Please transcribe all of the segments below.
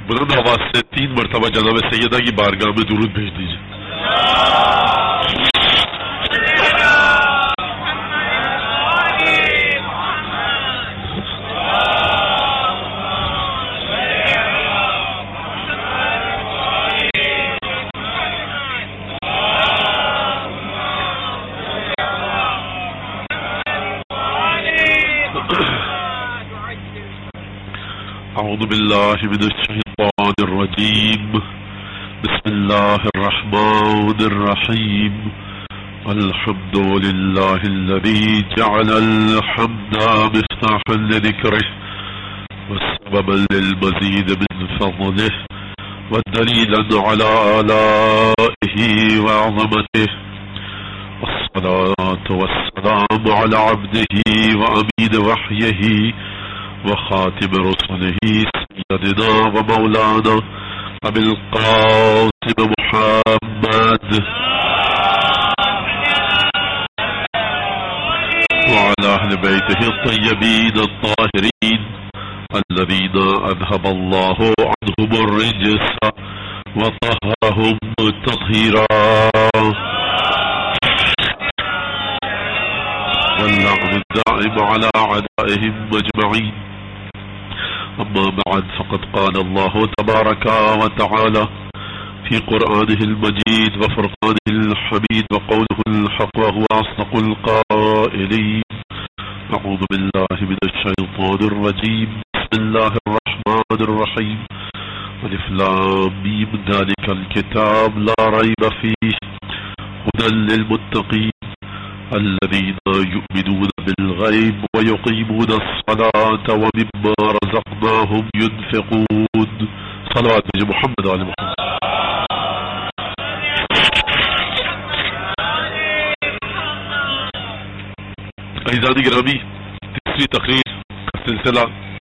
بلند آواز سے 3 مرتبہ جناب سیدہ کی بارگاہ میں درود بھیج دیجیے. اعوذ باللہ من الشیطان الرجیم. بسم اللہ الرحمن الرحیم. الحمد للہ الذی جعل الحمد مفتاحا لذکرہ وسببا للمزید من فضلہ ودلیلا علی آلائہ وعظمتہ. والصلاة والسلام على عبده وأمين وحيه وخاتم رسله سيدنا ومولانا أبي القاسم محمد وعلى أهل بيته الطيبين الطاهرين الذين أذهب الله عنهم الرجس وطهرهم تطهيرا. واللعن الدائم على أعدائهم أجمعين. أما بعد فقد قال الله تبارك وتعالى في قرآنه المجيد وفرقانه الحميد وقوله الحق وهو أصدق القائلين. أعوذ بالله من الشيطان الرجيم. بسم الله الرحمن الرحيم. ألف لام ميم ذلك الكتاب لا ريب فيه هدى للمتقين الذين يؤمنون بالغيب ويقيمون الصلاة ومما رزقناهم ينفقون. صلوات محمد وعلى محمد. عزیزان گرامی، تیسری تقریر کا سلسلہ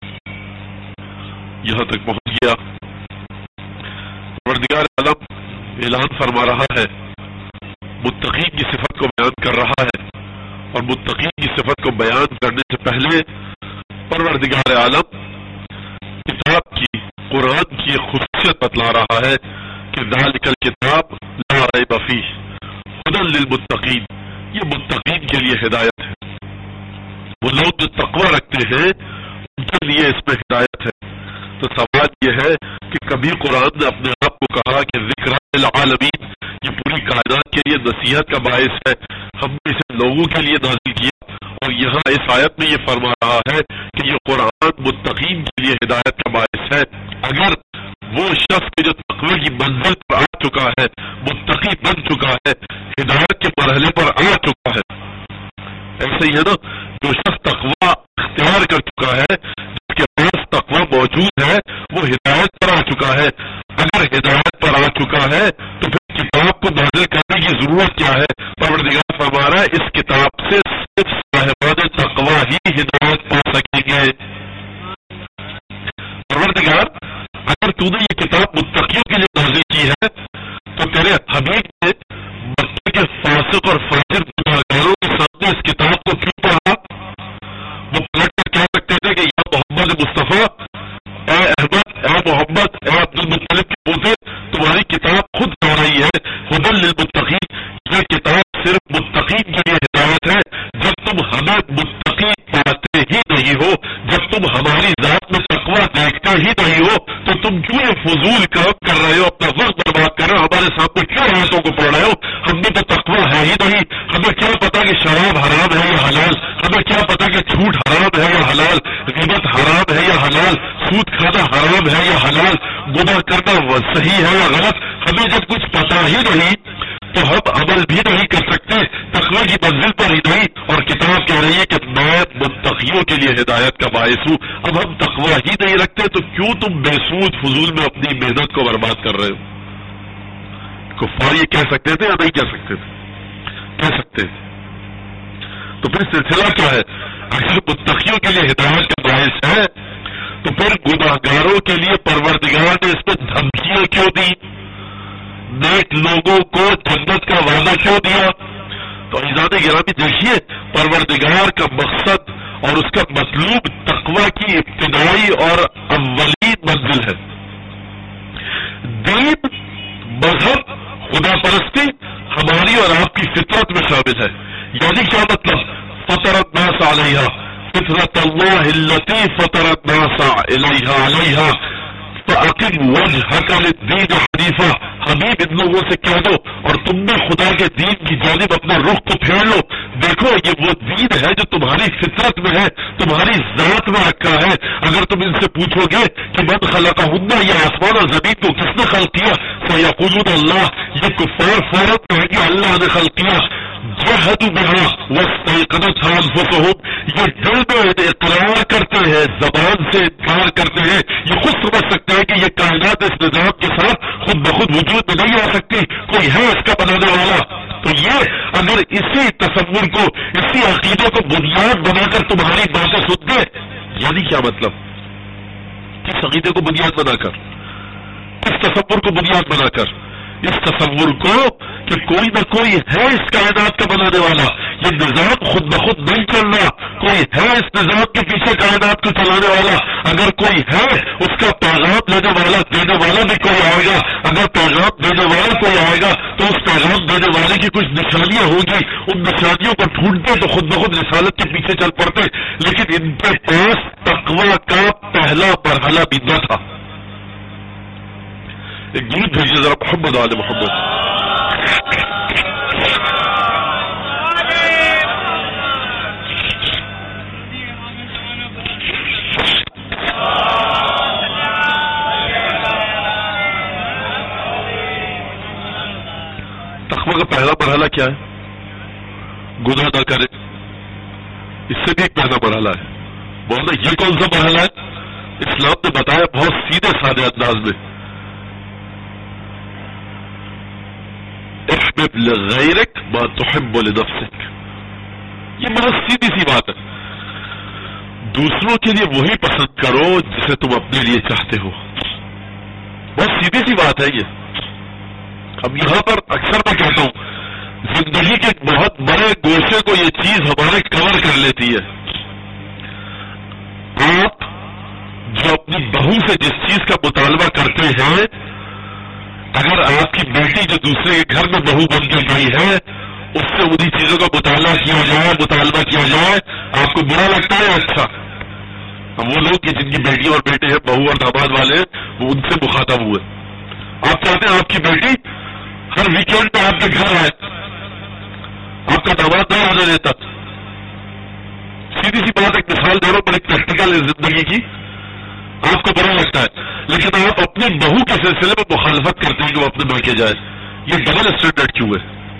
یہاں تک پہنچ گیا. پروردگار عالم اعلان فرما رہا ہے، متقین کی صفت کو بیان کر رہا ہے، اور متقین کی صفت کو بیان کرنے سے پہلے پروردگار عالم کتاب کی، قرآن کی خصوصیت بتلا رہا ہے کہ ذالک الکتاب لا ریب فیہ ھدی للمتقین. یہ متقین کے لیے ہدایت ہے. وہ لوگ جو تقوی رکھتے ہیں ان کے لیے اس میں ہدایت ہے. تو سوال یہ ہے کہ کبھی قرآن نے اپنے آپ کو کہا کہ ذکر للعالمین، یہ پوری کائنات کے لیے نصیحت کا باعث ہے، ہم نے اسے لوگوں کے لیے نازل کیا، اور یہاں اس آیت میں یہ فرما رہا ہے کہ یہ قرآن متقین کے لیے ہدایت کا باعث ہے. اگر وہ شخص کے جو تقوی کی منزل پر آ چکا ہے، متقی بن چکا ہے، ہدایت کے مرحلے پر آ چکا ہے، ایسے ہی ہے نا، جو شخص تقوی اختیار کر چکا ہے، جس کے پاس تقوی موجود ہے، وہ ہدایت پر آ چکا ہے. اگر ہدایت پر آ چکا ہے تو پھر کتاب کو نازل کرنے کی ضرورت کیا ہے؟ پروردگار فرما رہا ہے اس کتاب سے صرف صاحبان تقوی ہی ہدایت پا سکیں گے. پروردگار اگر تو نے یہ کتاب متقیوں کے لیے نازل کی ہے تو تیرے حبیب نے مکے کے فاسق اور فاجر گناہگاروں کے سامنے اس کتاب کو کیوں پڑھا؟ وہ پلٹ کر کہہ سکتے تھے کہ یا محمد مصطفیٰ، اے احمد، اے محمد، اے عبد المطلب کے پوتے، تمہاری کتاب خود کہہ رہی ہے ھدی للمتقین، یہ کتاب صرف متقین کے لیے ہدایت ہے. جب تم ہمیں متقی پاتے ہی نہیں ہو، جب تم ہماری ذات میں تقوی دیکھتے ہی نہیں ہو، تو تم کیوں یہ فضول کام کر رہے ہو، اپنا وقت برباد کر رہے ہو، ہمارے سامنے کیوں آیتوں کو پڑھ رہے ہو؟ ہم نے تو تقوی ہے ہی نہیں. ہمیں کیا پتا کہ شراب حرام ہے یا حلال؟ ہمیں کیا پتا کہ جھوٹ حرام ہے یا حلال؟ غیبت حرام ہے یا حلال؟ سود کھانا حرام ہے یا حلال؟ گناہ کرنا صحیح ہے یا غلط؟ ہمیں جب کچھ پتا ہی نہیں تو ہم عمل بھی نہیں کر سکتے، تقوی کی منزل پر ہی نہیں. اور کتاب کہہ رہی ہے کہ میں متقیوں کے لیے ہدایت کا باعث ہوں. اب ہم تقوی ہی نہیں رکھتے تو کیوں تم بے سود فضول میں اپنی محنت کو برباد کر رہے ہو؟ کفار یہ کہہ سکتے تھے یا نہیں کہہ سکتے تھے؟ کہہ سکتے تھے. تو پھر سلسلہ کیا ہے؟ اگر متقیوں کے لیے ہدایت کا باعث ہے تو پھر گناہگاروں کے لیے پروردگار نے اس میں دھمکیاں کیوں دی؟ نیک لوگوں کو جنت کا وعدہ کیوں دیا؟ تو عزیزان گرامی دیکھیے، پروردگار کا مقصد اور اس کا مطلوب تقوی کی ابتدائی اور اولین منزل ہے. الناس علیہا فطرۃ اللہ التی فطر الناس علیہا فاقم وجہک للدین حنیفا. حبیب ان لوگوں سے کہہ دو اور تم بھی خدا کے دین کی جانب اپنا رخ کو پھیر لو. دیکھو یہ وہ دین ہے جو تمہاری فطرت میں ہے, تمہاری ذات میں رکھا ہے. اگر تم ان سے پوچھو گے کہ من خلقہن, یہ آسمان اور زمین کو کس نے خلق کیا, سیقولون اللہ, یہ کفار فوراً کہیں گے اللہ نے خلق کیا. جہدوا بہا واستیقنتھا انفسہم, یہ دل میں اقرار کرتے ہیں, زبان سے انکار کرتے ہیں. یہ خود سمجھ سکتے ہیں کہ یہ کائنات اس نظام کے ساتھ خود بخود وجود میں نہیں آ سکتی, کوئی ہے اس کا بنانے والا. تو یہ اگر اسی تصور کو, اسی عقیدے کو بنیاد بنا کر تمہاری باتیں سنتے, یعنی کیا مطلب, کس عقیدے کو بنیاد بنا کر, کس تصور کو بنیاد بنا کر, اس تصور کو کہ کوئی نہ کوئی ہے اس کائنات کا بنانے والا, یہ نظام خود بخود نہیں چل رہا, کوئی ہے اس نظام کے پیچھے کائنات کو چلانے والا. اگر کوئی ہے اس کا پیغام دینے والا بھی کوئی آئے گا. اگر پیغام دینے والا کوئی آئے گا تو اس پیغام دینے والے کی کچھ نشانیاں ہوں گی, ان نشانیوں کو ڈھونڈتے تو خود بخود رسالت کے پیچھے چل پڑتے. لیکن ان کے پاس تقویٰ کا پہلا مرحلہ بھی نہ تھا. ایک گیت بھیجیے ذرا, محمد آل محمد. تقویٰ کا پہلا مرحلہ کیا ہے, گناہ نہ کرے. اس سے بھی ایک پہلا مرحلہ ہے. بولنا یہ کون سا مرحلہ ہے؟ اسلام نے بتایا بہت سیدھے سادے انداز میں, احبب لغیرک ما تحب لنفسک. یہ بہت سیدھی سی بات ہے. دوسروں کے لیے وہی پسند کرو جسے تم اپنے لیے چاہتے ہو. بہت سیدھی سی بات ہے یہ. اب یہاں پر اکثر میں کہتا ہوں, زندگی کے بہت بڑے گوشے کو یہ چیز ہمارے کور کر لیتی ہے. آپ جو اپنی بہو سے جس چیز کا مطالبہ کرتے ہیں, اگر آپ کی بیٹی جو دوسرے کے گھر میں بہو بن کے گئی ہے اس سے انہی چیزوں کا مطالبہ کیا جائے, آپ کو برا لگتا ہے؟ اچھا, وہ لوگ کہ جن کی بیٹی اور بیٹے ہیں, بہو اور داماد والے ہیں, وہ ان سے مخاطب ہوئے. آپ چاہتے ہیں آپ کی بیٹی ہر ویکینڈ میں آپ کے گھر آئے, آپ کا داماد نہیں آنے دیتا. سیدھی سی بات, ایک مثال دے رہا ہوں, بڑی پریکٹیکل زندگی کی. آپ کو برا لگتا ہے, لیکن آپ اپنی بہو کے سلسلے میں مخالفت کرتے ہیں کہ وہ اپنے بیٹے جائے. یہ ڈبل اسٹینڈرڈ کیوں ہے؟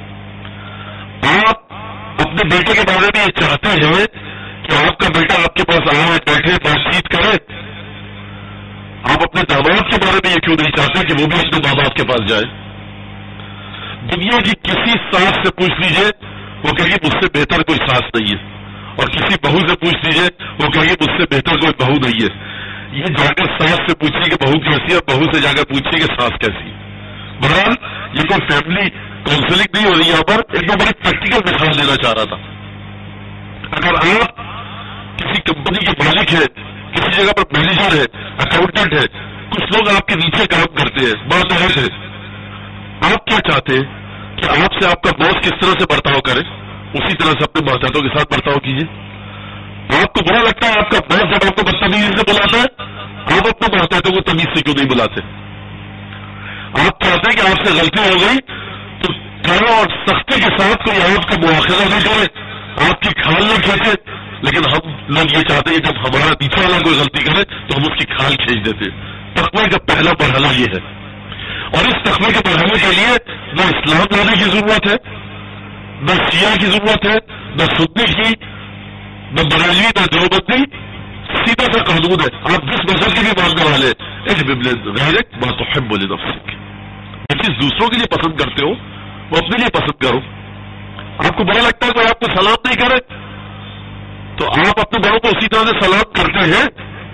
آپ اپنے بیٹے کے بارے میں یہ چاہتے ہیں کہ آپ کا بیٹا آپ کے پاس آئے, بیٹھے, بات چیت کرے. آپ اپنے داماد کے بارے میں یہ کیوں نہیں چاہتے کہ وہ بھی اپنے ماں باپ کے پاس جائے؟ دنیا کی کسی ساس سے پوچھ لیجئے, وہ کہے گی مجھ سے بہتر کوئی ساس نہیں ہے. اور کسی بہو سے پوچھ لیجئے, وہ کہے گی مجھ سے بہتر کوئی بہو نہیں ہے. یہ جا کر ساس سے پوچھیے کہ بہو کیسی ہے, اور بہو سے جا کر پوچھیے کہ ساس کیسی ہے. بہرحال یہ کوئی فیملی کاؤنسلنگ نہیں ہو رہی, یہاں پر ایک بڑی پریکٹیکل مثال دینا چاہ رہا تھا. اگر آپ کسی کمپنی کے مالک ہیں, کسی جگہ پر مینیجر ہے, اکاؤنٹنٹ ہے, کچھ لوگ آپ کے نیچے کام کرتے ہیں, ماتحت ہے, آپ کیا چاہتے ہیں کہ آپ سے آپ کا باس کس طرح سے برتاؤ کرے, اسی طرح سے اپنے ماتحتوں کے ساتھ برتاؤ کیجیے. آپ کو برا لگتا ہے آپ کا باس جب آپ کو بدتمیزی سے بلاتا ہے, آپ اپنے ماتحتوں کو تمیز سے کیوں نہیں بلاتے؟ آپ چاہتے ہیں کہ آپ سے غلطی ہو گئی تو کڑا اور سختی کے ساتھ کوئی آپ کا مواخذہ نہ کرے, آپ کی کھال نہ کھینچے. لیکن ہم لوگ یہ چاہتے ہیں جب ہمارا پیچھے والا کوئی غلطی کرے تو ہم اس کی کھال کھینچ دیتے. تقوی کا پہلا مرحلہ یہ ہے, اور اس تقوی کے مرحلے کے لیے نہ اسلام لانے کی ضرورت ہے, نہ شیعہ کی ضرورت ہے, نہ سنی کی, نہ بریلوی, نہ دیوبندی. سیدھا سا قانون ہے, آپ جس مذہب کے بھی ماننے والے, احبب لغیرک ما تحب لنفسک. جو چیز دوسروں کے لیے پسند کرتے ہو وہ اپنے لیے پسند کرو. آپ کو برا لگتا ہے کوئی آپ کو سلام نہیں کرے تو آپ اپنے بڑوں کو اسی طرح سے سلام کرتے ہیں.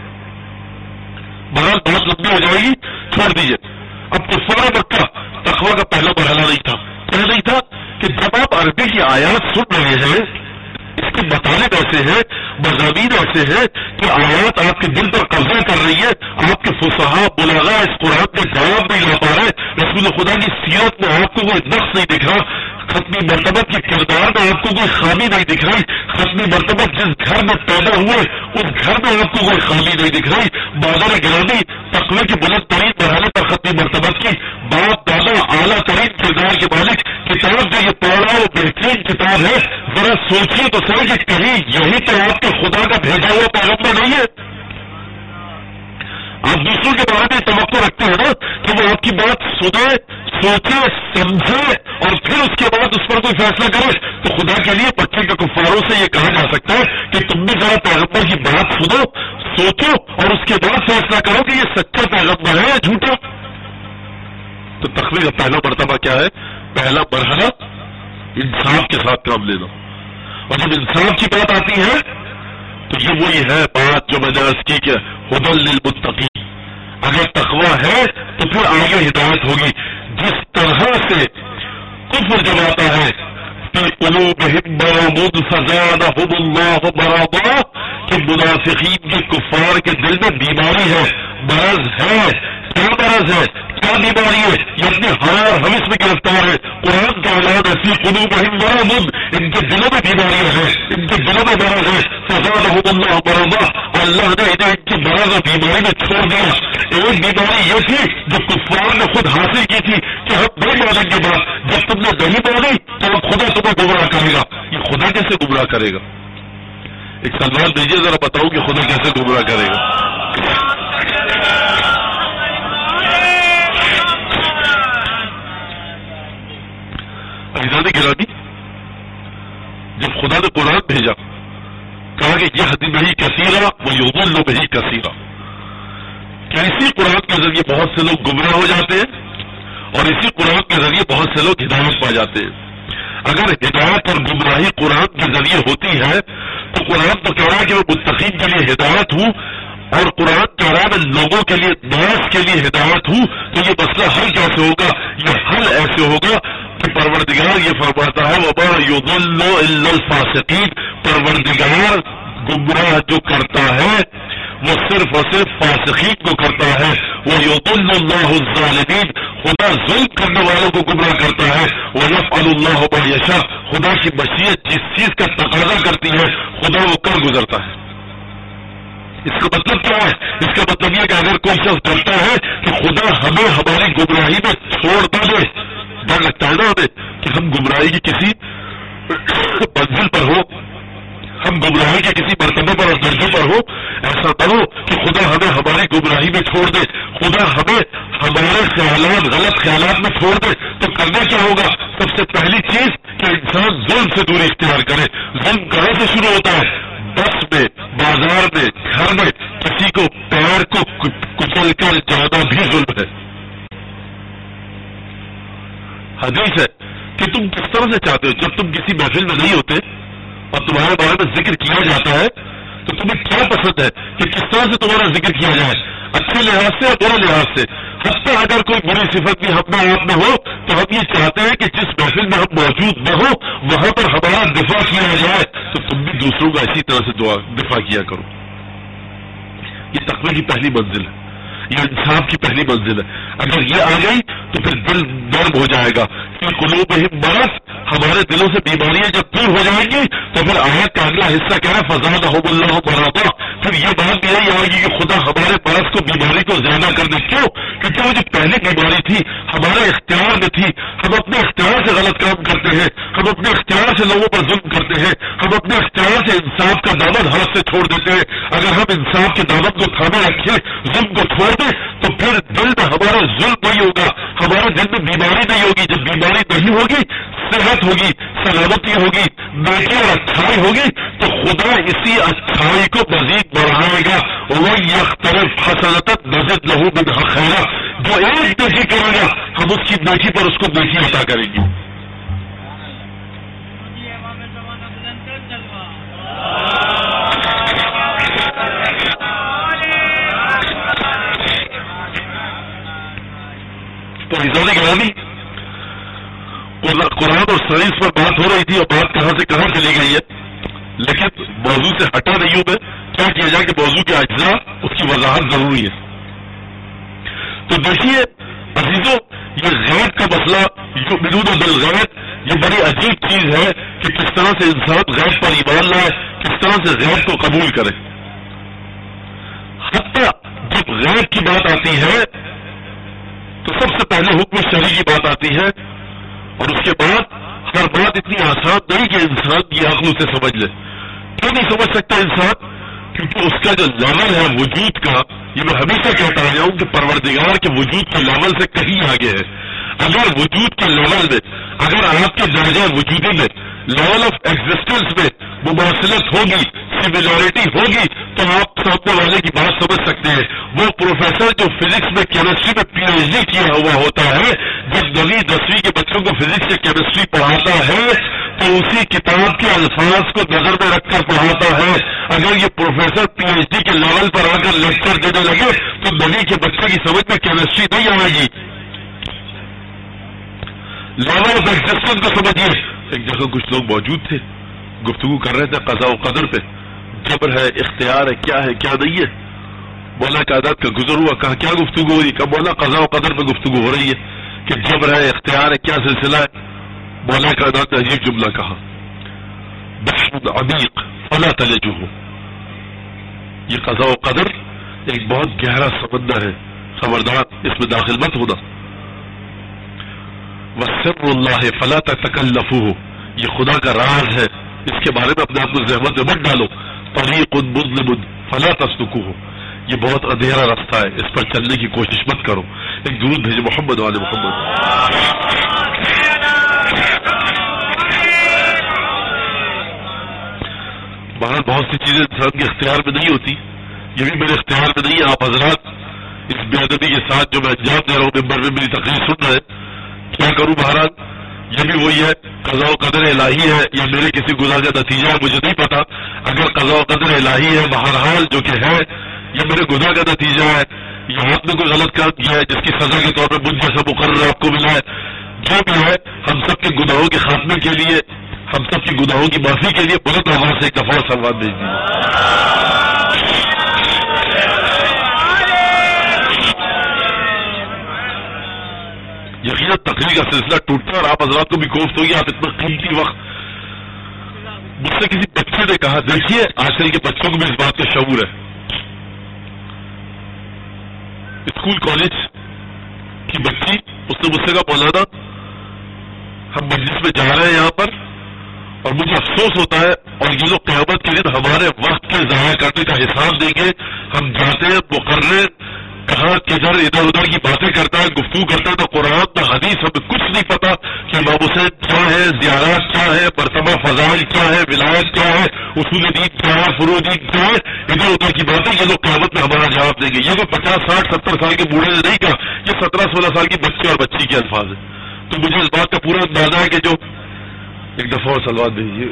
بہرحال بہت لمبی ہو جائے گی, چھوڑ دیجیے. اب کفار مکہ تقویٰ کا پہلا مرحلہ نہیں تھا. کیا نہیں تھا کہ جب آپ عربی کی آیات سن رہے ہیں, اس کے مطالب ایسے ہیں, مضامین ایسے ہیں کہ آیات آپ کے دل پر قبضہ کر رہی ہے, آپ کے فصحاء بلغاء اس قرآن میں جواب نہیں لا پا رہے, رسول خدا کی سیرت میں آپ کو وہ نقص نہیں دکھ رہا, ختمی مرتبہ کے کردار میں آپ کو کوئی خامی نہیں دکھ رہی، ختمی مرتبہ جس گھر میں پیدا ہوئے اس گھر میں آپ کو کوئی خامی نہیں دکھ رہی، بازار گرامی تقوی کی بلند ترین مرحلے پر ختمی مرتبہ کی باپ دادا اعلیٰ ترین کردار کے مالک کتاب جو یہ پڑھا وہ بہترین کتاب ہے، ذرا سوچیے تو صحیح کہ کہیں یہی تو آپ کے خدا کا بھیجا ہوا پیغمبر نہیں ہے؟ آپ دوسروں کے بارے میں توقع رکھتے ہیں نا کہ وہ آپ کی بات سنے، سوچے، سمجھے اور پھر اس کے بعد اس پر کوئی فیصلہ کرے، تو خدا کے لیے بچے کے کفاروں سے یہ کہا جا سکتا ہے کہ تم بھی ذرا پیغمبر کی بات سنو، سوچو اور اس کے بعد فیصلہ کرو کہ یہ سچا پیغمبر ہے یا جھوٹا۔ تو تقوی کا پہلا مرتبہ کیا ہے؟ پہلا مرحلہ انصاف کے ساتھ کام لینا، اور جب انصاف کی بات آتی ہے تو یہ وہی ہے بات جو میں نے عرض کی کہ ہدی للمتقین، اگر تقوی ہے تو پھر آگے ہدایت ہوگی۔ جس طرح سے کفر جب آتا ہے فی قلوبہم مرض فزادہم اللہ مرضا، کہ منافقین کے کفار کے دل میں بیماری ہے، مرض ہے۔ کیا مرض ہے؟ کیا بیماری ہے؟ یہ اپنے ہار حوث میں گرفتار ہے۔ قرآن کا اعلان ہے فی قلوبہم مرض، ان کے دلوں میں بیماریاں ہیں، ان کے دلوں میں مرض ہے۔ فزادہم اللہ مرضا، اللہ نے انہیں ان کی مرض اور بیماری میں چھوڑ دیا۔ ایک بیماری یہ تھی جو کفار نے خود حاصل کی تھی کہ ہم نہیں مانیں گے بات، جب تم نے نہیں مانی تو اب خدا تمہیں گمراہ کرے گا۔ یہ خدا کیسے گمراہ کرے گا؟ ایک سوال دیجیے ذرا، بتاؤ کہ خدا کیسے گمراہ کرے گا؟ گرامی، جب خدا نے قرآن بھیجا کہا کہ یہ ہدی بہی کثیرہ وہ یضل بہی کثیرہ، کہ اسی قرآن کے ذریعے بہت سے لوگ گمراہ ہو جاتے ہیں اور اسی قرآن کے ذریعے بہت سے لوگ ہدایت پا جاتے ہیں۔ اگر ہدایت اور گمراہی قرآن کے ذریعے ہوتی ہے تو قرآن تو کہہ رہا ہے کہ وہ متقین کے لیے ہدایت ہوں، اور قرآن کہہ رہا ہے میں لوگوں کے لیے ناس کے لیے ہدایت ہوں، تو یہ مسئلہ حل کیسے ہوگا؟ یہ حل ایسے ہوگا کہ پروردگار یہ فرماتا ہے وَمَا يُضِلُّ إِلَّا الْفَاسِقِينَ، پروردگار گمراہ جو کرتا ہے وہ صرف اور صرف فاسقین کو کرتا ہے۔ وَيُضِلُّ اللَّهُ الظَّالِمِينَ، خدا ظلم کرنے والوں کو گمراہ کرتا ہے۔ وَيَفْعَلُ اللَّهُ مَا يَشَاءُ، خدا کی مشیت جس چیز کا تقاضا کرتی ہے خدا وہ کر گزرتا ہے۔ اس کا مطلب کیا ہے؟ اس کا مطلب یہ کہ اگر کوئی شخص ڈرتا ہے کہ خدا ہمیں ہماری گمراہی میں چھوڑ دے، ڈر لگتا ہے نا ہمیں کہ ہم گمراہی کی کسی منزل پر ہو، ہم گمراہی کے کسی مرتبے پر اور درجے پر ہو، ایسا نہ ہو کہ خدا ہمیں ہماری گمراہی میں چھوڑ دے، خدا ہمیں ہمارے خیالات غلط خیالات میں چھوڑ دے۔ تو کرنا کیا ہوگا؟ سب سے پہلی چیز کہ انسان ظلم سے دوری اختیار کرے۔ ظلم کہاں سے شروع ہوتا ہے؟ بس میں، بازار میں، گھر میں کسی کو پیر کو کچل کر جانا بھی ظلم ہے۔ حدیث ہے کہ تم کس طرح سے چاہتے ہو جب تم کسی محفل میں نہیں ہوتے اور تمہارے بارے میں ذکر کیا جاتا ہے تو تمہیں کیا پسند ہے کہ کس طرح سے تمہارا ذکر کیا جائے، اچھے لحاظ سے اور برے لحاظ سے؟ حتیٰ اگر کوئی بری صفت بھی ہم آپ میں ہو تو ہم یہ چاہتے ہیں کہ جس محفل میں ہم موجود نہ ہو وہاں پر ہمارا دفاع کیا جائے، تو تم بھی دوسروں کا اسی طرح سے دفاع کیا کرو۔ یہ تقوی کی پہلی منزل ہے، یہ انصاف کی پہلی منزل ہے۔ اگر یہ آ گئی تو پھر دل نرم ہو جائے گا کہ قلوبہم مرض، ہمارے دلوں سے بیماریاں جب دور ہو جائیں گی تو پھر آیت کا اگلا حصہ کیا ہے؟ فزادہم اللہ مرضا، پھر یہ بات بھی یہی آئے گی کہ خدا ہمارے مرض کو، بیماری کو زیادہ کر دے۔ کیوں؟ کیونکہ وہ جو پہلی بیماری تھی ہمارے اختیار میں تھی، ہم اپنے اختیار سے غلط کام کرتے ہیں، ہم اپنے اختیار سے لوگوں پر ظلم کرتے ہیں، ہم اپنے اختیار سے انصاف کا دامن ہاتھ سے چھوڑ دیتے ہیں۔ اگر ہم انصاف کے دامن کو تھامے رکھیں، ظلم کو چھوڑ دیں، تو پھر دل میں ہمارا ظلم نہیں ہوگا، ہمارے دل میں بیماری نہیں ہوگی۔ جب بیماری نہیں ہوگی، صحت ہوگی، سلامتی ہوگی، نیکی اور اچھائی ہوگی، تو خدا اسی اچھائی کو مزید بڑھائے گا۔ وَيَخْتَرِفْ حَسَنَةً نَزِدْ لَهُ مِنْهَا خَيْرًا، جو ایک نیکی کرے گا ہم اس کی نیکی پر اس کو نیکی عطا کریں گے۔ تو عزیزان گرامی، قرآن اور سائنس پر بات ہو رہی تھی اور بات کہاں سے کہاں چلی گئی ہے، لیکن موضوع سے ہٹا نہیں ہوں میں۔ کیا کیا جائے کہ موضوع کے اجزاء اس کی وضاحت ضروری ہے۔ تو دیکھیے عزیزوں، یہ غیب کا مسئلہ، یؤمنون بالغیب، یہ بڑی عجیب چیز ہے کہ کس طرح سے انسان غیب پر ایمان لائے، کس طرح سے غیب کو قبول کرے. حتیٰ جب غیب کی بات آتی ہے تو سب سے پہلے حکم شرعی کی بات آتی ہے، اور اس کے بعد ہر بات اتنی آسان نہیں کہ انسان کی عقل سے سمجھ لے. کیوں نہیں سمجھ سکتا انسان؟ کیونکہ اس کا جو لیول ہے وجود کا، یہ میں ہمیشہ کہتا رہا ہوں کہ پروردگار کے وجود کے لیول سے کہیں آگے ہے. اگر وجود کے لیول میں، اگر آپ کے درجہ وجودی میں، لیول آف ایگزسٹنس میں مماثلت ہوگی، سملیرٹی ہوگی، تو آپ سامنے والے کی بات سمجھ سکتے ہیں. وہ پروفیسر جو فزکس میں کیمسٹری میں پی ایچ ڈی کیا ہوا ہوتا ہے، جب 9ویں 10ویں کے بچوں کو فزکس سے کیمسٹری پڑھاتا ہے تو اسی کتاب کے الفاظ کو نظر میں رکھ کر پڑھاتا ہے. اگر یہ پروفیسر پی ایچ ڈی کے لیول پر آ کر لیکچر دینے لگے تو 9ویں کے بچے کی سمجھ میں کیمسٹری نہیں آئے گی. لیول آف ایگزسٹنس کو سمجھیے. ایک جگہ کچھ لوگ موجود تھے، گفتگو کر رہے تھے قضاء و قدر پہ. جبر ہے، اختیار ہے، کیا نہیں ہے. مولا قیادت کا گزر ہوا، کہا کیا گفتگو ہو رہی؟ کہا مولا قضاء و قدر پہ گفتگو ہو رہی ہے کہ جبر ہے، اختیار ہے، کیا سلسلہ ہے. مولا قیادت نے عجیب جملہ کہا، بحر عمیق فلا تلجہ. یہ قضاء و قدر ایک بہت گہرا سمندر ہے، خبردار اس میں داخل مت ہونا. وسر اللہ فلا تتکلفوہ، یہ خدا کا راز ہے، اس کے بارے میں اپنے آپ کو زحمت میں مت ڈالو. طریق مظلم فلا تسلکوہ، یہ بہت اندھیرا راستہ ہے، اس پر چلنے کی کوشش مت کرو. ایک درود بھیجے محمد والے محمد. باہر بہت سی چیزیں انسان کے اختیار میں نہیں ہوتی، یہ بھی میرے اختیار میں نہیں ہے. آپ حضرات اس بے ادبی کے ساتھ جو میں انجام دے رہا ہوں، ممبر میں میری تقریر سن رہے ہیں، کیا کروں بہرحال یہ بھی وہی ہے، قضاء و قدر الہی ہے یا میرے کسی گناہ کا نتیجہ ہے مجھے نہیں پتا. اگر قضاء و قدر الہی ہے بہرحال جو کہ ہے، یہ میرے گناہ کا نتیجہ ہے، یا آپ نے کوئی غلط کام کیا ہے جس کی سزا کے طور پہ مجھ جیسا مقرر آپ کو ملا ہے. جو بھی ہے ہم سب کے گناہوں کے خاتمے کے لیے، ہم سب کی گناہوں کی معافی کے لیے بلند آواز سے ایک دفعہ سلوات بھیج دیجیے. یقیناً تقریر کا سلسلہ ٹوٹتا اور آپ حضرات کو بھی کوفت ہوگی. آپ اتنا قیمتی وقت، مجھ سے کسی بچے نے کہا، دیکھیے آج کل کے بچوں کو بھی اس بات کا شعور ہے. اسکول کالج کی بچی، اس نے مجھ سے کہا مولانا ہم مجلس میں جا رہے ہیں یہاں پر، اور مجھے افسوس ہوتا ہے، اور یہ لوگ قیامت کے دن ہمارے وقت کے ضائع کرنے کا حساب دیں گے. ہم جاتے ہیں مقرر کہاں کدھر ادھر ادھر کی باتیں کرتا ہے، گفتگو کرتا ہے، نہ قرآن نہ حدیث، ہمیں کچھ نہیں پتا کہ امام حسین کیا ہے، زیارات کیا ہے، مرتبہ فضائل کیا ہے، ولایت کیا ہے، اصول دین کیا ہے، فروع دین کیا ہے. ادھر ادھر کی باتیں یہ لوگ قیامت میں ہمارا جواب دیں گے. یہ کوئی 50 60 70 سال کے بوڑھے نے نہیں کہا، یہ 17 16 سال کی بچے اور بچی کے الفاظ ہیں. تو مجھے اس بات کا پورا اندازہ ہے کہ جو ایک دفعہ اور سلوات دیجیے.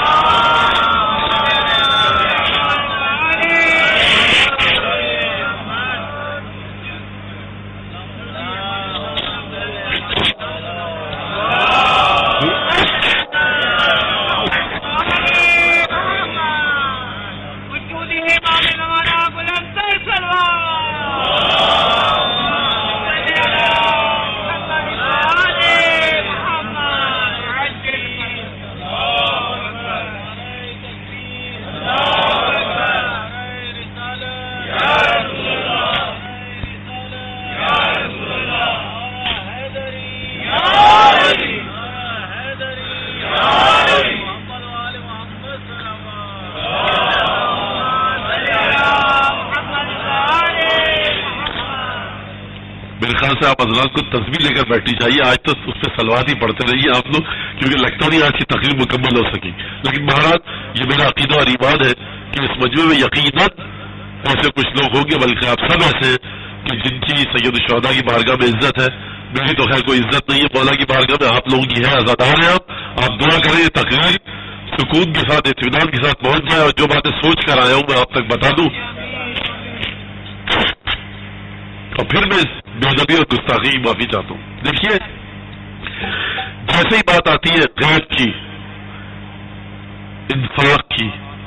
آپ حضرات کو تصویر لے کر بیٹھنی چاہیے. آج تو اس پہ سلوات ہی پڑھتے رہیے آپ لوگ، کیونکہ لگتا نہیں آج کی تقریر مکمل ہو سکی. لیکن مہاراج یہ میرا عقیدہ اور ایمان ہے کہ اس مجموعے میں یقیناً ایسے کچھ لوگ ہوں گے، بلکہ آپ سب ایسے کہ جن کی سید الشہداء کی بارگاہ میں عزت ہے. میری تو خیر کوئی عزت نہیں ہے، مولا کی بارگاہ میں آپ لوگوں کی ہے، آزادار ہیں. آپ دعا کریں یہ تقریر سکون کے ساتھ، اطمینان کے ساتھ پہنچ جائے، اور جو باتیں سوچ کر آیا ہوں میں آپ تک بتا دوں. اور پھر میں بے ادبی اور گستاخی کی معافی چاہتا ہوں. دیکھیے جیسے ہی بات آتی ہے غیب کی، انفاق کی،